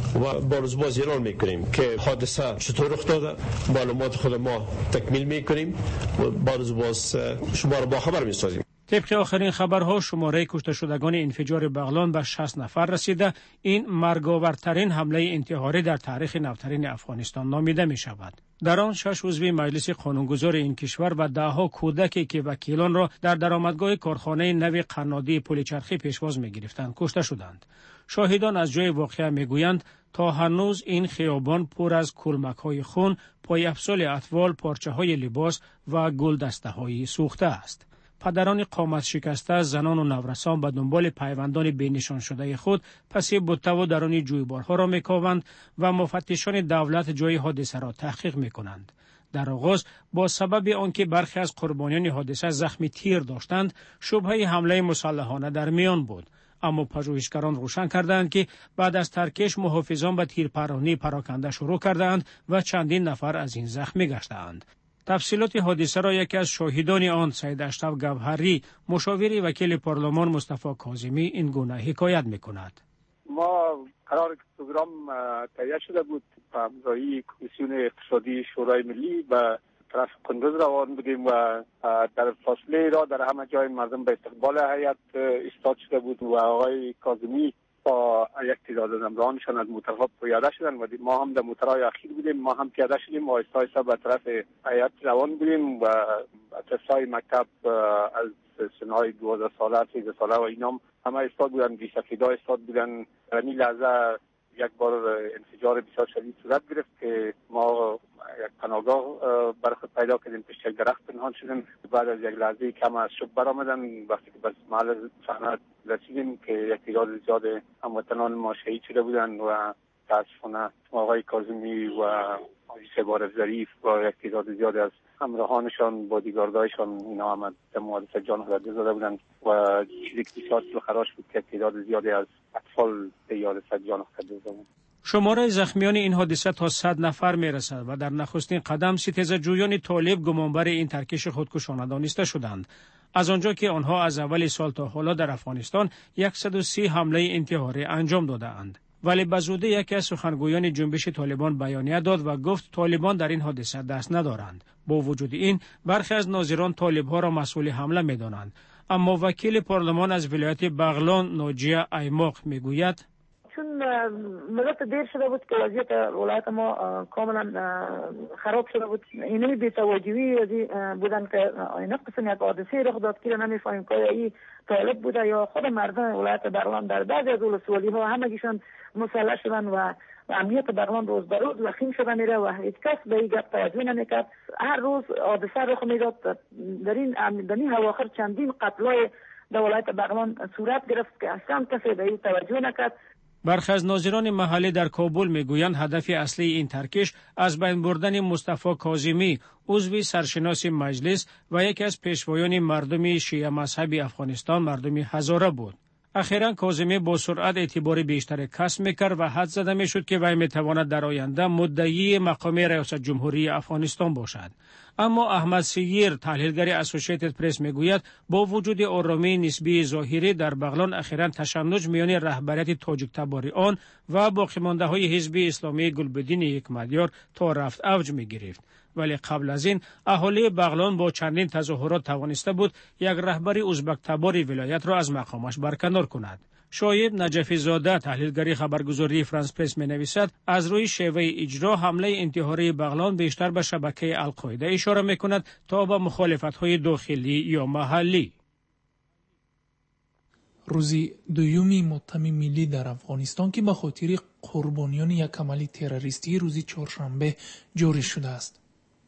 و با روز باز اعلام میکنیم که حادثه چطور رخ داده، معلومات خود ما تکمیل میکنیم و با روز باز شما را با خبر میسازیم. طبق آخرین خبرها شماره کشته شدگان انفجار بغلان به شصت نفر رسیده. این مرگاورترین حمله انتحاری در تاریخ نوترین افغانستان نامیده می شود. در آن شش عضو مجلس قانونگذار این کشور و دهها کودکی که وکیلان را در درآمدگاه کارخانه نو قنادی پلچرخی پیشواز می گرفتند کشته شدند. شاهدان از جای واقعه می گویند تا هنوز این خیابان پر از کلمک های خون، پای افسال اطفال، پارچه های لباس و گلدسته های سوخته است. پدران قامت شکسته، زنان و نورسان به دنبال پیوندان بینشان شده خود پس بوته و درون جویبارها را میکاوند و مفتشان دولت جای حادثه را تحقیق میکنند. در آغاز با سبب آنکه برخی از قربانیان حادثه زخم تیر داشتند، شبهه حمله مسلحانه در میان بود. اما پژوهشگران روشن کردند که بعد از ترکش محافظان به تیرپرانی پراکنده شروع کردند و چندین نفر از این زخمی گشتند. تفصیلات حادثه را یکی از شاهدان آن سید اشرف گوهری، مشاور وکیل پارلمان مصطفی کاظمی این گونه حکایت می‌کند. ما قرار پروگرام تهیه شده بود به همراهی کمیسیون اقتصادی شورای ملی و طرف کندوز روان بودیم و در فاصله را در همه جای مردم به استقبال هیئت ایستاد شده بود و آقای کاظمی با یک تعداد از همراهانشان از موترها پیاده شدن و ما هم در موترهای اخیر بودیم. ما هم پیاده شدیم و آهسته آهسته به طرف هیئت روان بودیم و اساتذهای مکتب از سنهای دوازده ساله سیزده ساله و اینام همه ایستاد بودن، بی‌سفیدا ایستاد بودن. در این لحظه یک بار انفجار بسیار شدید صورت گرفت که ما یک پناهگاه برای خود پیدا کردیم، پشت یک درخت پنهان شدیم. بعد از یک لحظه کم از شب برآمدن، وقتی که بس محل صحنه رسیدیم که یک تعداد زیاد هموطنان ما شهید شده بودند و تاسفانه آقای کاظمی و آقای سبارف ظریف و یک تعداد زیاد از همراهانشان، بادیگاردایشان، اینا هم در حادثه جان خداده زده بودند و چیزی که بسیار دلخراش بود که تعداد زیادی از اطفال در حادثه جان خداده زده بودند. شماره زخمیان این حادثه تا صد نفر میرسد و در نخستین قدم ستیزه جویان طالب گمانبر این ترکش خودکشانه دانسته شدند. از آنجا که آنها از اول سال تا حالا در افغانستان صد و سی حمله انتحاری انجام داده‌اند. ولی بزوده یکی از سخنگویان جنبش طالبان بیانیه داد و گفت طالبان در این حادثه دست ندارند. با وجود این برخی از ناظران طالب‌ها را مسئول حمله می‌دانند. اما وکیل پارلمان از ولایت بغلان ناجیه ایماق میگوید چون مدت دیر شده بود که وضعیت ولایت ما کاملا خراب شده بود، اینمی بی‌توجهی بودن که این قسم یک حادثه رخ داد که نمی‌فهمیم که این طالب بوده یا خود مردم ولایت بغلان. در بعضی از ولسوالی‌ها همگیشان مسلح شدن و امنیت بغلان روز به روز وخیم شده میره و هیچ کس به این گپ توجه نمیکرد. هر روز حادثه رخ میداد. در این در این اواخر چندین قتل‌های در ولایت بغلان صورت گرفت که اصلا کسی به این توجه نکرد. برخی از ناظران محلی در کابل میگویند هدف اصلی این ترکش از بین بردن مصطفی کاظمی، عضو سرشناس مجلس و یکی از پیشوایان مردم شیعه مذهبی افغانستان، مردم هزاره بود. اخیراً کاظمی با سرعت اعتبار بیشتری کسب میکرد و حد زده میشد که وی میتواند در آینده مدعی مقام ریاست جمهوری افغانستان باشد. اما احمد سییر تحلیلگر اسوسییتد پرس میگوید با وجود آرامی نسبی ظاهری در بغلان اخیراً تشنج میان رهبریت تاجیک تباری آن و باقی مانده های حزب اسلامی گلبدین یک مدیار تا رفت اوج میگرفت. ولی قبل از این اهالی بغلان با چندین تظاهرات توانسته بود یک رهبر ازبک تبار ولایت را از مقامش برکنار کند. شایب نجفی زاده تحلیلگری خبرگزاری فرانس پرس می نویسد از روی شیوه اجرا حمله انتحاری بغلان بیشتر به شبکه القاعده اشاره می کند تا به مخالفت‌های داخلی یا محلی. روزی دویومی ماتم ملی در افغانستان که به خاطر قربانیان یک عمل تروریستی روزی چهارشنبه جاری شده است.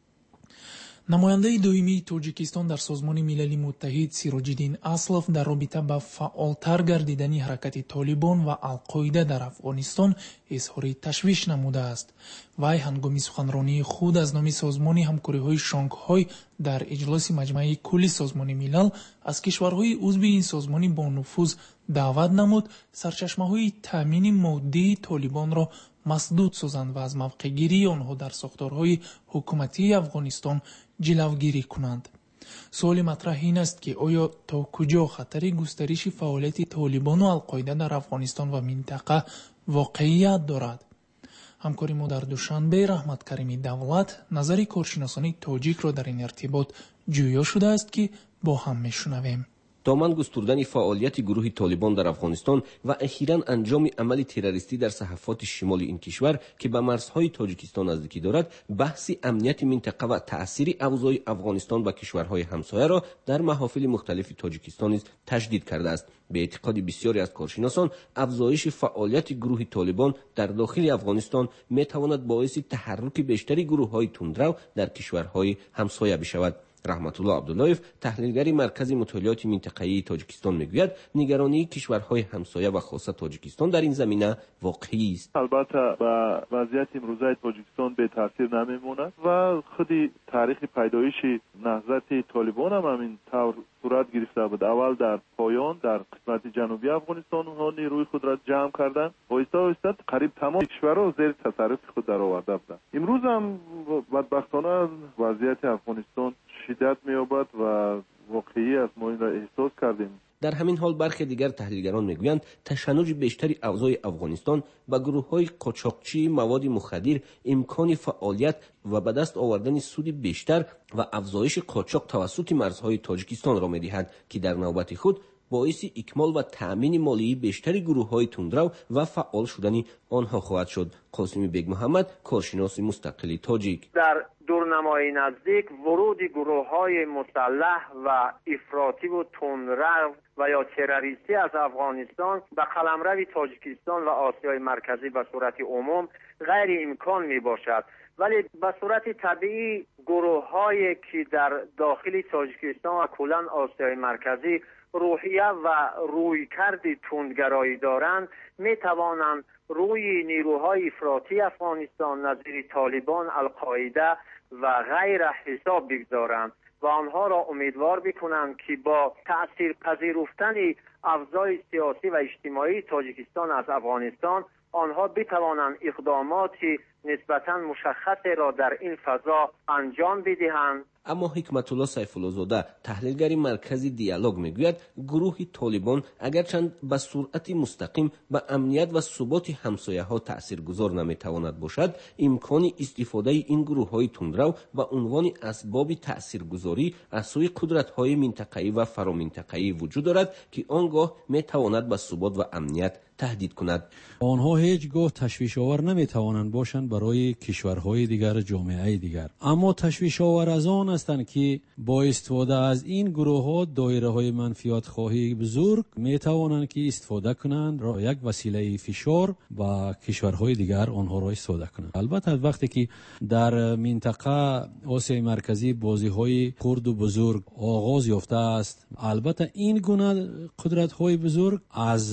نماینده دومی تاجیکستان در سازمان ملل متحد سیراج‌الدین اسلف در رابطه با فعالتر گردیدن حرکت طالبان و القاعده در افغانستان اظهار تشویش نموده است. وی هنگام سخنرانی خود از نام سازمان همکاری‌های شانگهای در اجلاس مجمع کلی سازمان ملل از کشورهای عضو این سازمان با نفوذ دعوت نمود سرچشمه‌های تامین مادی طالبان را مسدود سازند و از موقع‌گیری آنها در ساختارهای حکومتی افغانستان جلوگیری کنند. سوال مطرح این است که آیا تا کجا خطر گسترش فعالیت طالبان و القاعده در افغانستان و منطقه واقعیت دارد؟ همکاری ما در دوشنبه رحمت کریمی دولت نظر کارشناسان تاجیک را در این ارتباط جویا شده است که با هم میشنویم. دامن گستردن فعالیت گروه طالبان در افغانستان و اخیراً انجام عمل تروریستی در صحفات شمال این کشور که به مرزهای تاجیکستان نزدیکی دارد، بحث امنیت منطقه و تأثیر اوضاع افغانستان و کشورهای همسایه را در محافل مختلف تاجیکستان نیز تشدید کرده است. به اعتقاد بسیاری از کارشناسان، افزایش فعالیت گروه طالبان در داخل افغانستان می تواند باعث تحرک بیشتری گروه‌های تندرو در کشورهای همسایه بشود. رحمت الله عبداللهیف تحلیلگر مرکز مطالعات منطقه‌ای تاجیکستان میگوید نگرانی کشورهای همسایه و خاصه تاجیکستان در این زمینه واقعی است. البته با وضعیت امروزه تاجیکستان به تاثیر نمیموند و خودی تاریخ پیدایش نهضت طالبان هم همین طور صورت گرفته بود. اول در پایان در قسمت جنوبی افغانستان اونها نیروی خود را جمع کردند، آهسته آهسته قریب تمام کشورها زیر تصرف خود در آورده بودند. امروز هم بدبختانه وضعیت افغانستان شدت می‌یابد و واقعی از ما این را احساس کردیم. در همین حال برخی دیگر تحلیلگران میگویند تشنج بیشتری اوضاع افغانستان با گروه‌های قاچاقچی مواد مخدر امکان فعالیت و به دست آوردن سود بیشتر و افزایش قاچاق توسط مرزهای تاجیکستان را می‌دهد که در نوبت خود باعث اکمال و تأمین مالی بیشتری گروه‌های تندرو و فعال شدن آنها خواهد شد. قاسمی بیگ محمد، کارشناس مستقل تاجیک: در دورنمای نزدیک ورود گروه‌های مسلح و افراطی و تندرو و یا تروریستی از افغانستان به قلمرو تاجیکستان و آسیای مرکزی به صورت عموم غیر امکان می باشد، ولی به صورت طبیعی گروه‌هایی که در داخل تاجیکستان و کلاً آسیای مرکزی روحیه و رویکرد تندگرایی دارند می توانند روی نیروهای افراطی افغانستان نظیر طالبان، القاعده و غیر حساب بگذارند و آنها را امیدوار بکنند که با تأثیر پذیرفتن اوضاع سیاسی و اجتماعی تاجیکستان از افغانستان آنها بتوانند اقدامات نسبتاً مشخص را در این فضا انجام بدهند. اما حکمت الله سیف الله زاده تحلیلگر مرکز دیالوگ میگوید گروه طالبان اگرچند به صورت مستقیم به امنیت و ثبات همسایه ها تاثیرگذار نمیتواند باشد، امکان استفاده این گروه های تندرو به عنوان اسباب تاثیرگذاری از سوی قدرت های منطقه‌ای و فرامنطقه‌ای وجود دارد که آنگاه میتواند به ثبات و امنیت تهدید کند. آنها هیچگاه تشویش آور نمیتوانند باشند برای کشورهای دیگر، جامعه دیگر، اما تشویش آور از آن هستند که با استفاده از این گروه ها دایره های منفیات خواهی بزرگ میتوانند که استفاده کنند را یک وسیله فشار با کشورهای دیگر آنها را استفاده کنند. البته وقتی که در منطقه آسیای مرکزی بازی های خرد و بزرگ آغاز یافته است، البته این گونه قدرت های بزرگ از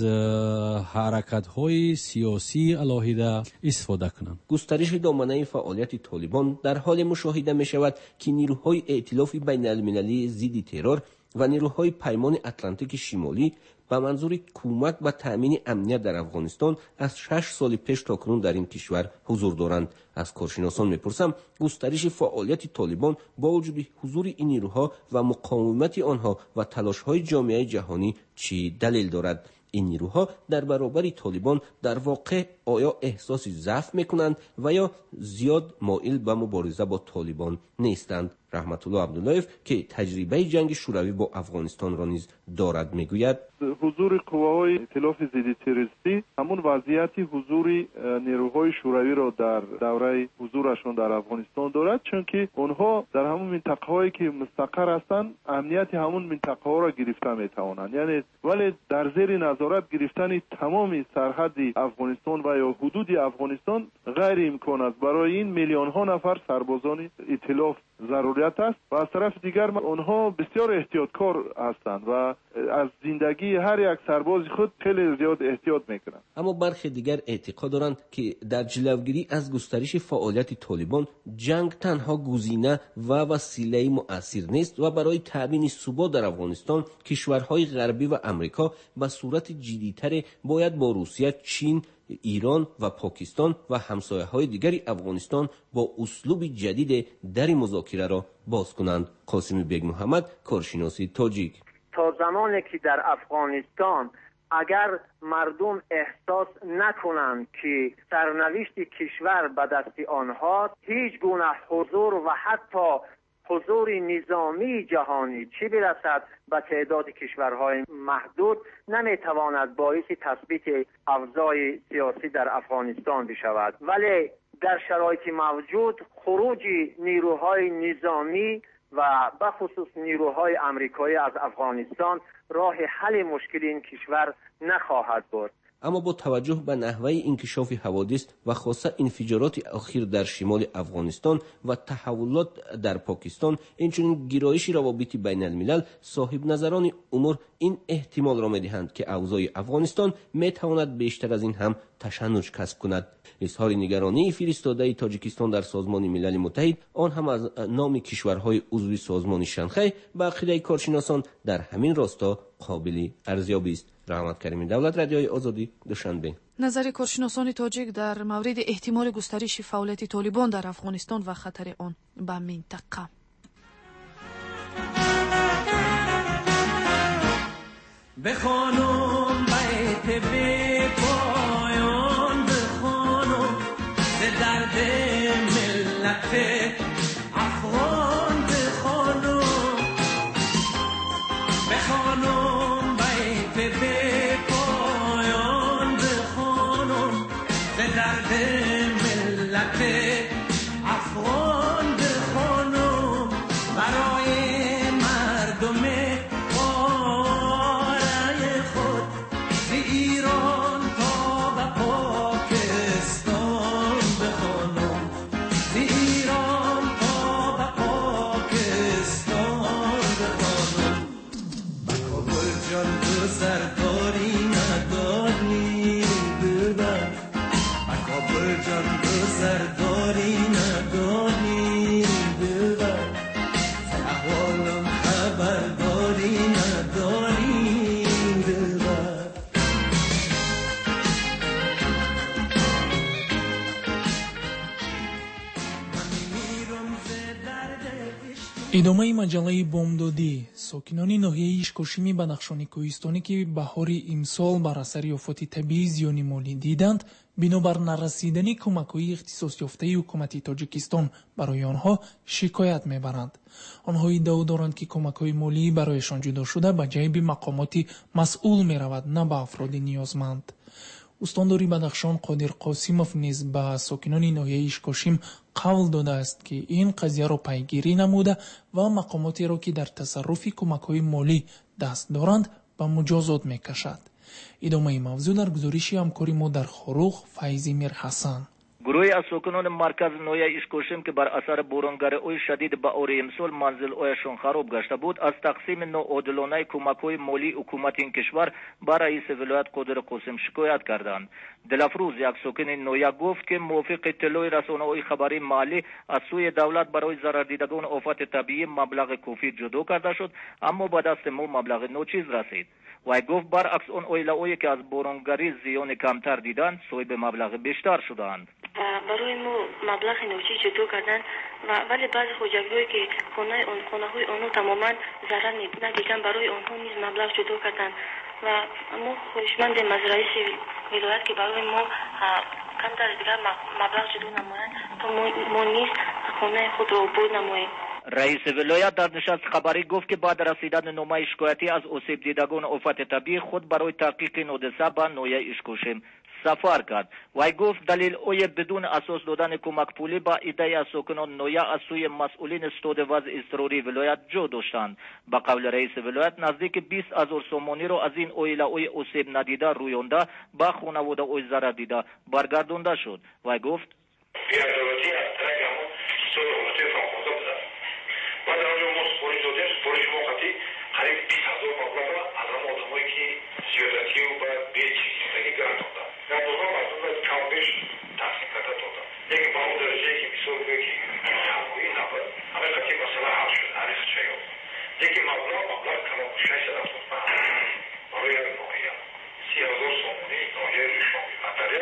حرکت های سیاسی علاهیده استفاده کنند. گسترش دامنه فعالیت طالبان در حال مشاهده می شود که نیروهای ائتلاف بین المللی ضد ترور و نیروهای پیمان اتلانتیک شمالی به منظور کمک به تأمین امنیت در افغانستان از شش سال پیش تا کنون در این کشور حضور دارند. از کارشناسان میپرسم گسترش فعالیت طالبان با وجود حضور این نیروها و مقاومت آنها و تلاش‌های جامعه جهانی چی دلیل دارد؟ این نیروها در برابر طالبان در واقع آیا احساس ضعف میکنند و یا زیاد مایل به مبارزه با طالبان نیستند؟ رحمت الله عبداللهیف که تجربه جنگ شوروی با افغانستان را نیز دارد میگوید حضور قواهای ائتلاف ضد تروریستی همون وضعیتی حضور نیروهای شوروی را در دوره حضورشان در افغانستان دارد، چون که آنها در همون منطقه هایی که مستقر هستند امنیت همون منطقه ها را گرفته میتوانند، یعنی ولی در زیر نظارت گرفتن تمام سرحد افغانستان و یا حدود افغانستان غیر امکان است. برای این میلیون ها نفر سربازان ائتلاف ضروریت است و از طرف دیگر آنها بسیار احتیاطکار هستند و از زندگی هر یک سرباز خود خیلی زیاد احتیاط میکنند. اما برخی دیگر اعتقاد دارند که در جلوگیری از گسترش فعالیت طالبان جنگ تنها گزینه و وسیله مؤثر نیست و برای تامین ثبات در افغانستان کشورهای غربی و امریکا به صورت جدی‌تر باید با روسیه، چین، ایران و پاکستان و همسایه‌های دیگری افغانستان با اسلوب جدید در مذاکره را باز کنند. قاسم بیگ محمد، کارشناسی تاجیک: تا زمانی که در افغانستان اگر مردم احساس نکنند که سرنوشت کشور به دست آنها، هیچ گونه حضور و حتی حضور نظامی جهانی چه برسد به تعداد کشورهای محدود نمیتواند باعث تثبیت اوضاع سیاسی در افغانستان بشود. ولی در شرایط موجود خروج نیروهای نظامی و به خصوص نیروهای آمریکایی از افغانستان راه حل مشکل این کشور نخواهد بود. اما با توجه به نحوه انکشاف حوادث و خاصه انفجارات اخیر در شمال افغانستان و تحولات در پاکستان، اینچنین گرایش روابط بین الملل، صاحب نظران امور این احتمال را می‌دهند که اوضاع افغانستان می‌تواند بیشتر از این هم تشنج کسب کند. اظهار نگرانی فرستاده تاجیکستان در سازمان ملل متحد، آن هم از نام کشورهای عضو سازمان شنغهای، به عقیده کارشناسان در همین راستا قابل ارزیابی است. رحمت کریمی، دولت رادیوی آزادی، دوشنبه. نظر کارشناسان تاجیک در مورد احتمال گسترش فعالیت طالبان در افغانستان و خطر آن به منطقه. بخوانم بیت بی پایان، بخوانم ز درد ملت افغان، بخوانم بخوانم بیت بی پایان، بخوانم ز درد ملت افغان، بخوانم برای مردم ادامه مجله بامدادی. ساکنان ناحیه اشکاشمی بدخشان کوهستانی که بهار امسال بر اثر آفات طبیعی زیان مالی دیدند، بنابر نرسیدن کمک‌های اختصاص یافته حکومت تاجیکستان برای آنها شکایت میبرند. آنها ادعا دارند که کمک‌های مالی برایشان جدا شده به جیب مقامات مسئول میرود، نه به افراد نیازمند. استانداری بدخشان قادر قاسموف نیز به ساکنان ناحیه اشکاشم قول داده است که این قضیه را پیگیری نموده و مقاماتی را که در تصرف کمک‌های مالی دست دارند به مجازات میکشد. ادامه موضوع در گزارش همکار ما در خروغ فیض میر حسن. گروهی از ساکنان مرکز ناحیه اشکاشم که بر اثر بارانگری شدید بهار امسال منزل هایشان خراب گشته بود، از تقسیم ناعادلانه کمک‌های مالی حکومت این کشور بر رئیس ولایت قادر قاسم شکایت کردند. دلفروز، یک ساکن ناحیه، گفت که موافق اطلاع رسانه‌های خبری محلی از سوی دولت برای ضرر دیدگان آفات طبیعی مبلغ کافی جدا کرده شد، اما به دست ما مبلغ ناچیز رسید. وی گفت برعکس اون اویله‌ای که از بورانگری زیان کمتر دیدند صاحب مبلغ بیشتر شدند. برای ما مبلغ نوچی جدا کردن و ولی بعضی خوجگی‌هایی که خانه اون خانه های آنها تماما ضرر ندیدن برای آنها نیز مبلغ جدا کردن و ما خواهشمندیم از رئیس ولایت که برای ما کمتر دیگر مبلغ جدا نمایند تا ما نیز خانه خود را آباد نماییم. رئیس ولایت در نشست خبری گفت که بعد رسیدن نامه شکایتی از آسیب دیدگان آفت طبیعی خود برای تحقیق این حادثه به نویه اشکوشم سفر کرد. وی گفت دلیل اوی بدون اساس دادن کمک پولی با ایده از ساکنان نویه از سوی مسئولین استاد وضع اضطراری ولایت جو داشتند. با قول رئیس ولایت نزدیک بیست هزار سومانی را از این اویله اوی آسیب ندیده رویانده با خانواده اوی ضرر دیده برگردانده شد. وی گفت بعد از اون سپاری دادیم سپاری موقتی قریب بیست هزار مبلغ از هم آدمایی که زیادتی و باید به چیز زندگی گرد دادن در واقع مردم باید کم بیش تقسیم کرده دادن لیکن با اون درجه که بسیار بگه که همگویی نبود همه قطعی مسئله حل شد عریض چه هم لیکن مبلغ مبلغ کلام ششصد هفتاد برای یک ناحیه سی هزار سومانی ناحیه ریشامی مطریه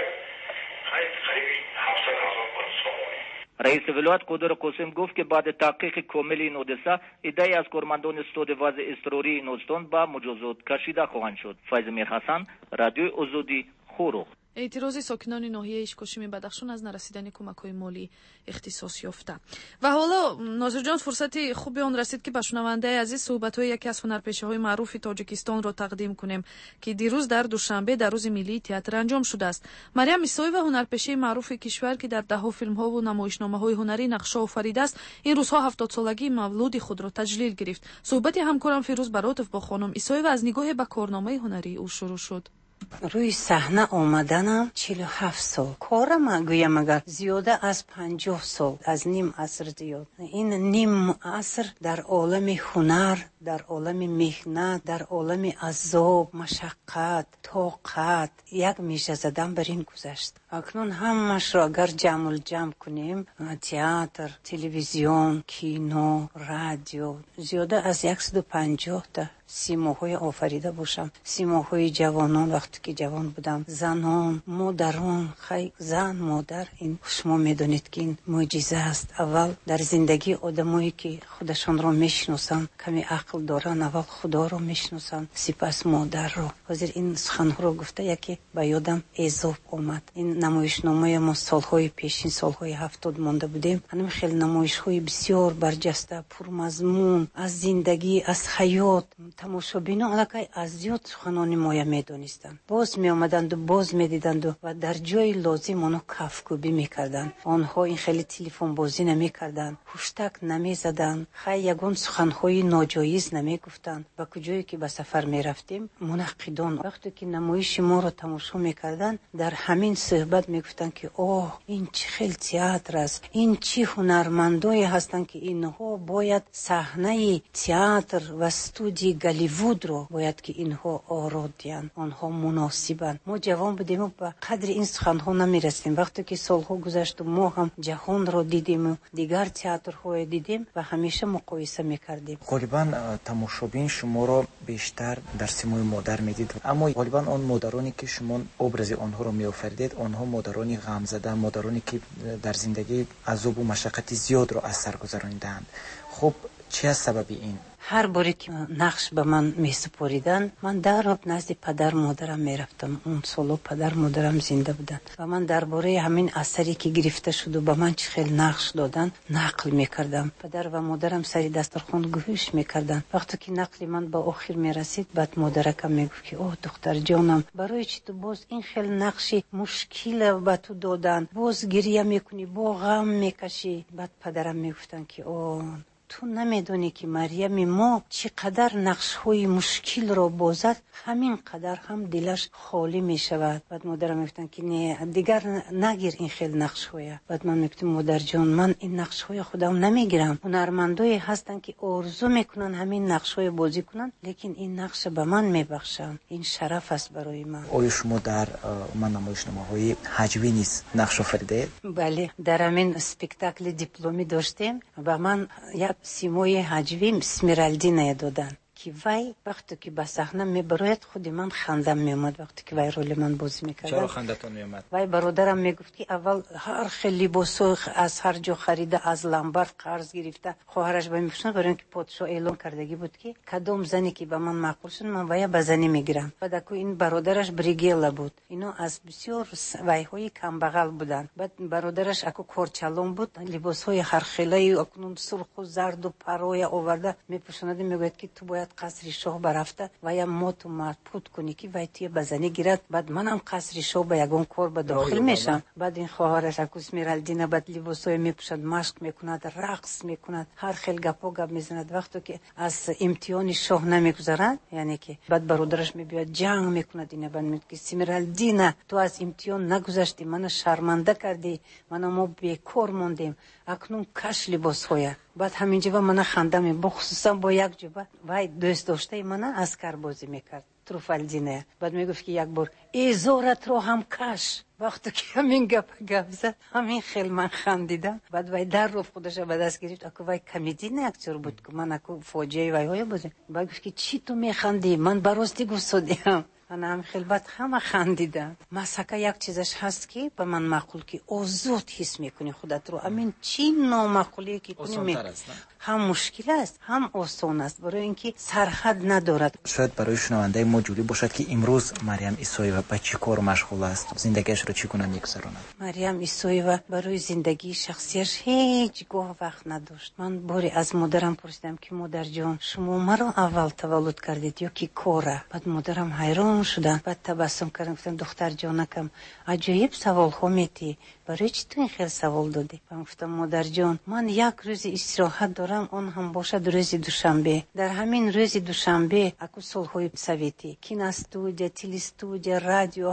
قریب هفتصد هزار سومانی. رئیس ولایت قدر قاسم گفت که بعد تحقیق کامل این حادثه ایده از کارمندان استاد وضع اضطراری این استان به مجازات کشیده خواهند شد. فیض میر حسن، رادیوی آزادی، خورخ. اعتراض ساکنان ناحیه اشکاشم بدخشان از نرسیدن کمک‌های مالی اختصاص یافته. و حالا ناظر جان فرصت خوبی آن رسید که به شنونده عزیز صحبت‌های یکی از هنرپیشه‌های معروف تاجیکستان را تقدیم کنیم که دیروز در دوشنبه در روز ملی تئاتر انجام شده است. مریم میسوی و هنرپیشه معروف کشور که در ده‌ها فیلم‌ها و نمایشنامه‌های هنری نقش آفریده است، این روزها هفتاد سالگی مولود خود را تجلیل گرفت. صحبت همکارم فیروز براتف با خانم میسوی و از نگاه به کارنامه هنری او شروع شد. روی صحنه آمدنم چهل و هفت سال کارم گویم اگر زیاده از پنجاه سال از نیم عصر زیاد. این نیم عصر در عالم هنر، در عالم مهنت، در عالم عذاب، مشقت، طاقت یک میشه زدن بر این گذشت. اکنون همش را اگر جمع الجمع کنیم تئاتر، تلویزیون، کینو، رادیو زیاده از صد و پنجاه تا سیماهای آفریده باشم. سیماهای جوانان وقتی که جوان بودم، زنان، مادران، خیلی زن مادر، این شما میدونید که این معجزه است. اول در زندگی آدمایی که خودشان را میشناسن، کمی عقل دارن، اول خدا را میشناسن، سپس مادر را. حاضر این سخنها را گفته یکی به یادم اضافه آمد. این نمایشنامه ما سالهای پیشین سالهای هفتاد مانده بودیم. همین خیلی نمایش‌های بسیار برجسته پرمضمون از زندگی، از حیات. تماشابینا علاقه از زیاد سخنان مایه میدونستند. باز می آمدند و باز می دیدند و در جای لازم آنها کفگوبی میکردند. آنها این خیلی تلفن بازی نمی کردند، پشتک نمی زدند، خیلی یگان سخنهای ناجایز نمی گفتند. با کجایی که به سفر می رفتیم منقدان وقتی که نمایش ما را تماشا می کردند در همین صحبت می گفتند که اوه این چه خیلی تئاتر است، این چه هنرمندایی هستند که اینها باید صحنه تئاتر و استودیو گالیوود رو باید که اینها آرادیان، آنها مناسبن. ما جوان بودیم و به قدر این سخنها نمیرسیم. وقتی که سالها گذشت ما هم جهان رو دیدیم و دیگر تئاترها دیدیم و همیشه مقایسه میکردیم. غالبا تماشابین شما رو بیشتر در سیمای مادر میدید، اما غالبا آن مادرانی که شما ابراز آنها رو میآفریدید آنها مادرانی غم زده، مادرانی که در زندگی عذاب و مشقت زیاد رو از سر گذراندند. خب چه سبب این؟ هر باری که نقش به من می سپاریدن من در نزد پدر مادرم می رفتم. اون سالو پدر مادرم زنده بودن و من درباره همین اثری که گرفته شد و به من چه خیلی نقش دادن نقل می کردم. پدر و مادرم سری دسترخوان گوش می کردن. وقتی که نقل من به آخر می رسید بعد مادرکم می گفت که اوه دختر جانم برای چی تو باز این خیلی نقش مشکل به تو دادن، باز گریه می کنی، با غم می کشی. بعد پدرم می گفتن که اوه تو نمیدونی که مریم ما چقدر نقش های مشکل را بازد همین قدر هم دلش خالی می شود. بعد مادرم میگفتن که نه دیگر نگیر این خیلی نقش های. بعد من میگفتم مادر جان من این نقش های خودم نمیگیرم. هنرمندایی هستن که آرزو میکنن همین نقش های بازی کنن لیکن این نقش به من میبخشن. این شرف است برای من. آیا شما در من نمایشنامه های هجوی نیز نقش آفریده؟ بله در همین اسپکتاکل دیپلمی داشتیم و من یک سیمای هجوی اسمرالدی دادن که وای وقتی که به صحنه میبرید خود من خندم میومد وقتی که وای رول من بازی میکرد. چرا خندتون میومد؟ وای برادرم میگفت که اول هر خیلی لباسو از هر جا خریده، از لامبر قرض گرفته. خواهرش به میپرسن برای اینکه پادشاه اعلام کردگی بود که کدام زنی که به من معقول شد من وای به زنی میگیرم. بعد اکو این برادرش بریگیلا بود، اینا از بسیار وای های کمبغل بودن. بعد برادرش اکو کورچالون بود، لباس های هر خیلی اکنون سرخ و زرد و پروای آورده میپوشوند. میگوید که تو باید قصر شاه برفته و یا موت و مرد پود کنی که وای توی بزنی گیرد. بعد منم قصر شاه به یگان کور به داخل میشم. بعد این خواهرش اکو اسمیرالدینا بعد لباسای میپوشد، مشق میکند، رقص میکند، هر خیل گپا گپ میزند. وقتی که از امتحان شاه نمیگذرد یعنی که بعد برادرش میبیاد جنگ میکند. اینا بعد میگه که اسمیرالدینا تو از امتحان نگذشتی، منو شرمنده کردی، منو ما بیکار موندیم، اکنون کش لباس های. بعد همینجا من خندم بخصوصا با یک جبه وای دوست داشته من اسکر بازی میکرد تروفالدینه. بعد میگفت که یک بار ای زورت رو هم کش. وقتی که همین گپ گپ زد همین خیلی من خندیدم. بعد وای در رو خودش به دست گرفت. اکو وای کمدین اکتور بود که من اکو فوجی وای های بودم. بعد گفت که چی تو میخندی؟ من براستی گوسودیم. من هم خیلی بد همه خندیدم. مسکه یک چیزش هست که به من معقول که آزاد حس میکنی خودت رو. امین چی نامعقولی که کنی هم مشکل است هم آسان است، برای اینکه سرحد ندارد. شاید برای شنونده ما جوری باشد که امروز مریم ایساییوا با چی کار مشغول است، زندگیش رو چگونه میگذراند؟ مریم ایساییوا برای زندگی شخصیش هیچ گاه وقت نداشت. من باری از مادرم پرسیدم که مادر جان شما مرا اول تولد کردید یا کی کاره؟ بعد مادرم حیران شدن. بعد تبسم کردم گفتم دختر جانکم عجایب سوال ها میتی، برای چی تو این خیلی سوال دادی؟ من گفتم مادر جان من یک روز استراحت دارم، اون هم باشد روز دوشنبه. در همین روز دوشنبه اکو سالهای سویتی کیناستودیا، تلستودیا، رادیو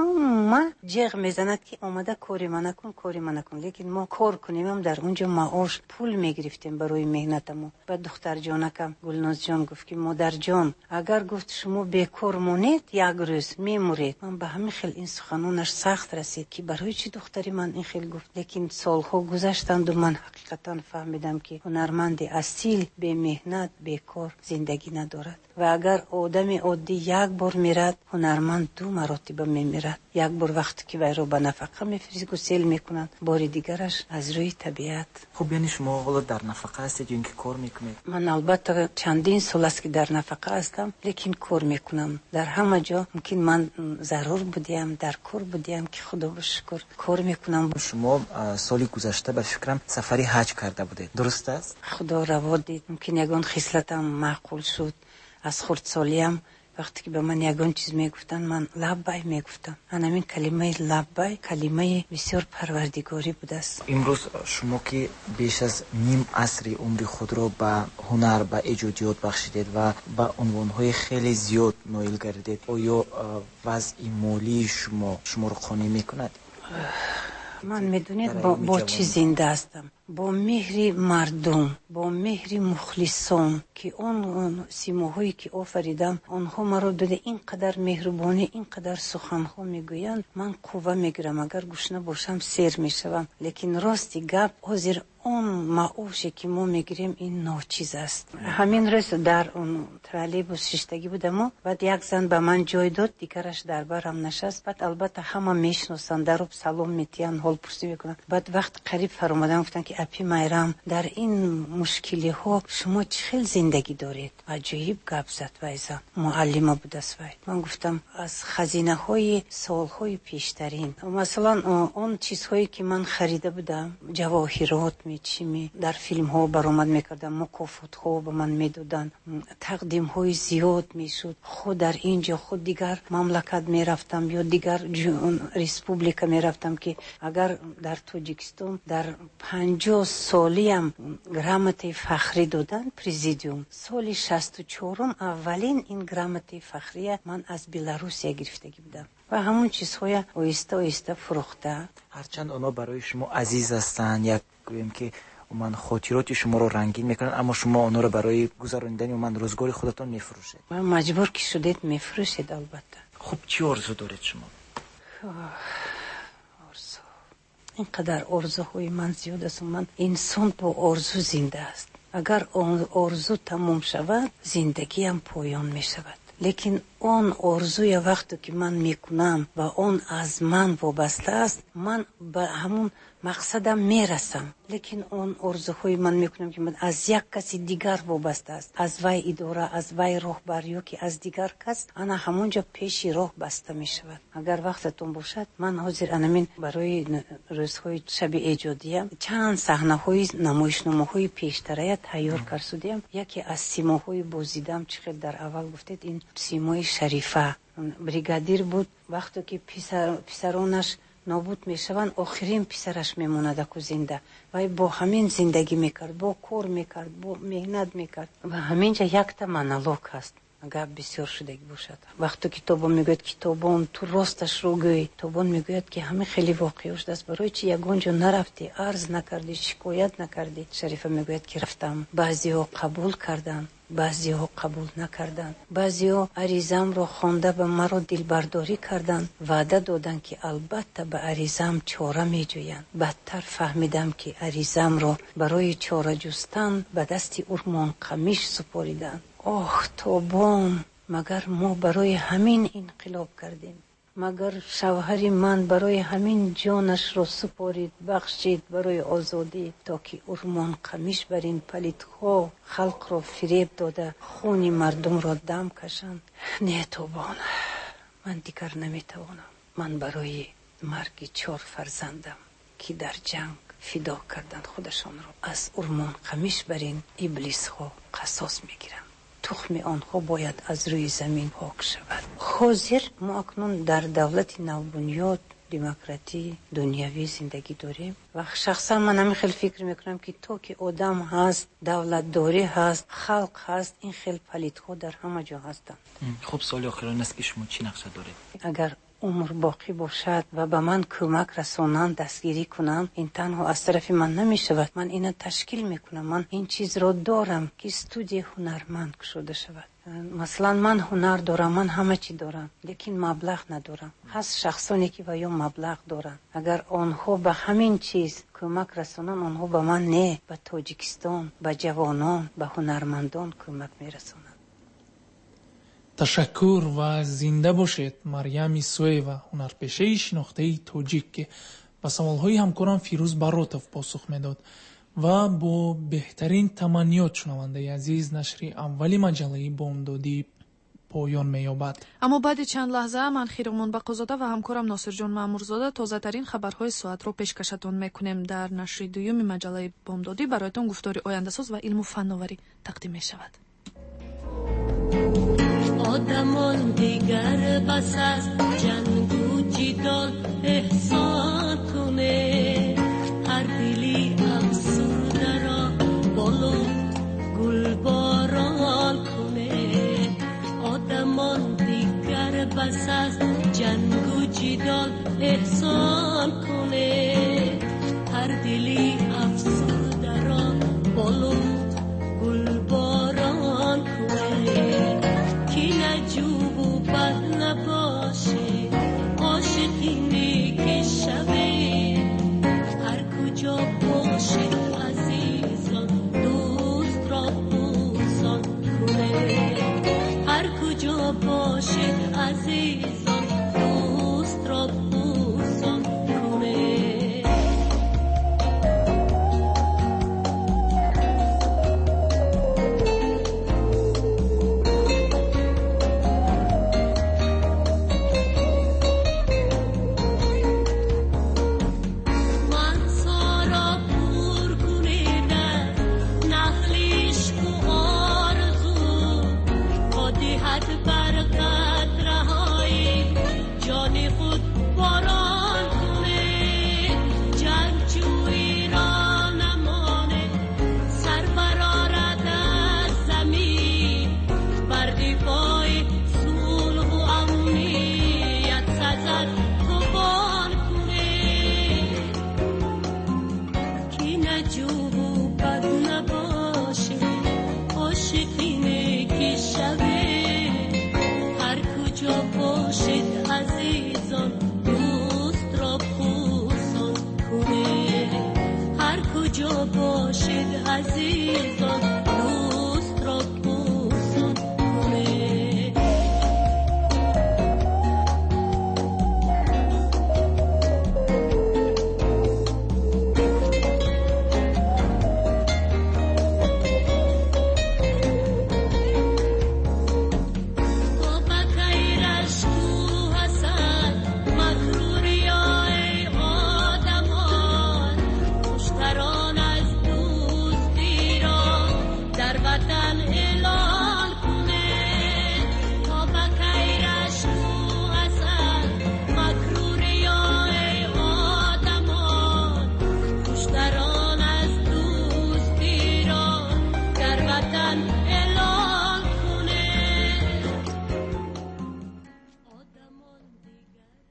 همه جغ میزند که آمده کاری من نکن کاری من نکن. لیکن ما کار کنیم هم در اونجا معاش پول میگرفتیم برای مهنتمون. بعد دختر جانکم گلناز جان گفت که مادر جان اگر گفت شما بیکار مونید یک روز میمورید. من به همین خیلی این سخنانش سخت رسید که برای چی دختری من این خیلی گفت. لیکن سالها گذشتند و من حقیقتا فهمیدم که هنرمند اصیل به مهنت بیکار زندگی ندارد و اگر آدم عادی یک بار میرد هنرمند دو مراتب میمیرد. یک بار وقتی که وی رو به نفقه میفرستی گسیل میکنند، بار دیگرش از روی طبیعت. خب یعنی شما حالا در نفقه هستید یا اینکه کار میکنید؟ من البته چندین سال است که در نفقه هستم، لیکن کار میکنم در همه جا. ممکن من ضرور بودیم در کار بودیم که خدا رو شکر کار میکنم. شما سالی گذشته به فکرم سفری حج کرده بودید، درست است؟ خدا روا دید. ممکن یگان خصلتم معقول شد. از خردسالیم وقتی که به من یگان چیز میگفتن من لبای میگفتم. من همین کلمه لبای کلمه بسیار پروردگاری بوده است. امروز شما که بیش از نیم عصر عمر خود را به هنر به ایجادیات بخشیدید و به عنوانهای خیلی زیاد نایل گردید، آیا وضع مالی شما شما رو قانع میکند؟ من میدونید با, با چی زنده هستم؟ با مهر مردم، با مهر مخلصان که اون سیماهایی که آفریدم آنها مرا داده اینقدر مهربانی، اینقدر سخنها میگویند. من قوه میگیرم، اگر گوش نباشم سیر میشوم. لیکن راستی گپ حاضر اون معاشی که ما میگیریم این ناچیز است. همین روز در اون ترالیبوس ششتگی بودم و بعد یک زن به من جای داد، دیگرش در برم نشست. بعد البته همه میشناسن، درو سلام میتین، حال پرسی میکنن. بعد وقت قریب فرامدن گفتن که اپی میرم در این مشکلی ها شما چه زندگی دارید؟ عجیب گپ زد وایزا. معلمه بود است وای. من گفتم از خزینه های سالهای پیشترین، مثلا اون چیزهایی که من خریده بودم، جواهرات می چی می در فیلم ها برآمد میکردم، مکافات ها به من میدادن، تقدیم های زیاد میشد. خود در اینجا خود دیگر مملکت میرفتم یا دیگر ریسپوبلیکا میرفتم که اگر در تاجیکستان در پنجاه سالیم گرامت فخری دادن پرزیدیوم. سال شصت و چهار اولین این گرامت فخری من از بلاروسیا گرفتگی بودم و همون چیزهای آیسته آیسته فروخته. هرچند اونا برای شما عزیز هستن، یک گویم که من خاطرات شما رو رنگین میکنن، اما شما اونا رو برای گذراندن من روزگار خودتون میفروشید. من مجبور که شدید میفروشید البته. خب چی آرزو دارید شما؟ اینقدر آرزوهای من زیاد است. من انسان با آرزو زنده است. اگر آرزو تموم شود زندگی هم پایان می شود. لیکن اون آرزوی وقتی که من میکنم و اون از من وابسته است، من به همون مقصدم میرسم. لیکن اون آرزوهای من میکنم که من از یک کسی دیگر وابسته است، از وی اداره، از وی رهبر یا که از دیگر کس، انا همونجا پیش راه بسته میشود. اگر وقتتون باشد من حاضر انمین برای روزهای شب ایجادیم چند صحنه های نمایشنامه پیشتره تیار کردم. یکی از سیماهای بازیدم چقدر در اول گفتید، این سیمای شریفه بریگادیر بود. وقتی که پسر پسرانش نابود میشوند آخرین پسرش میموند که زنده، و با همین زندگی میکرد، با کار میکرد، با مهنت میکرد. و همینجا یک تا مونولوگ هست اگر بسیار شدگی باشد. وقتی که توبون میگوید که توبون تو راستش رو گوی، توبون میگوید که همه خیلی واقعیش دست برای چی یگونجا نرفتی، عرض نکردی، شکایت نکردی. شریفه میگوید که رفتم، بعضی ها قبول کردن، بعضی ها قبول نکردن، بعضی ها عریضم رو خوانده به مرا دلبرداری کردن، وعده دادن که البته به عریضم چاره می جوین. بدتر فهمیدم که عریضم رو برای چاره جستن به دست ارمان قمیش سپاریدن. آه توبون، مگر ما برای همین انقلاب کردیم؟ مگر شوهر من برای همین جانش رو سپارید، بخشید برای آزادی، تا که ارمان قمیش بر این پلیدها خلق را فریب داده خون مردم را دم کشند؟ نه توبان، من دیگر نمیتوانم. من برای مرگ چهار فرزندم که در جنگ فدا کردند خودشان را، از ارمان قمیش بر این ابلیس ها قصاص میگیرم. تخم آنها باید از روی زمین پاک شود. حاضر ما اکنون در دولت نوبنیاد دموکراتی دنیوی زندگی داریم و شخصا من همین خیلی فکر میکنم که تو که آدم هست، دولت داری هست، خلق هست، این خیلی پلیدها در همه جا هستند. خب سال آخران است که شما چی نقشه دارید؟ اگر عمر باقی باشد و به من کمک رسانند، دستگیری کنند، این تنها از طرف من نمی شود. من اینو تشکیل میکنم. من این چیز را دارم که استودیو هنرمند شده شود. مثلا من هنر دارم، من همه چی دارم، لیکن مبلغ ندارم. هست شخصانی که و یا مبلغ دارن، اگر آنها به همین چیز کمک رسانند، آنها به من نه، به تاجیکستان، به جوانان، به هنرمندان کمک میرسانند. تشکر و زنده باشید مریم سویوا، هنرپیشه شناخته تاجیک که به سوالهای همکارم فیروز براتف پاسخ میداد و با بهترین تمنیات شنونده عزیز نشر اولی مجله بامدادی پایان می‌یابد. اما بعد چند لحظه من خیرمان بقازاده و همکارم ناصر جان مامورزاده تازه ترین خبرهای ساعت رو پیشکشتون میکنیم. در نشر دوم مجله بامدادی برایتون گفتار آینده ساز و علم و فناوری تقدیم می‌شود. آدمان دیگر بس از جنگ و جدال احسان کنه، هر دلی افسرده را بالو گل باران کنه. آدمان دیگر بس از جنگ و جدال احسان کنه، هر دلی افسرده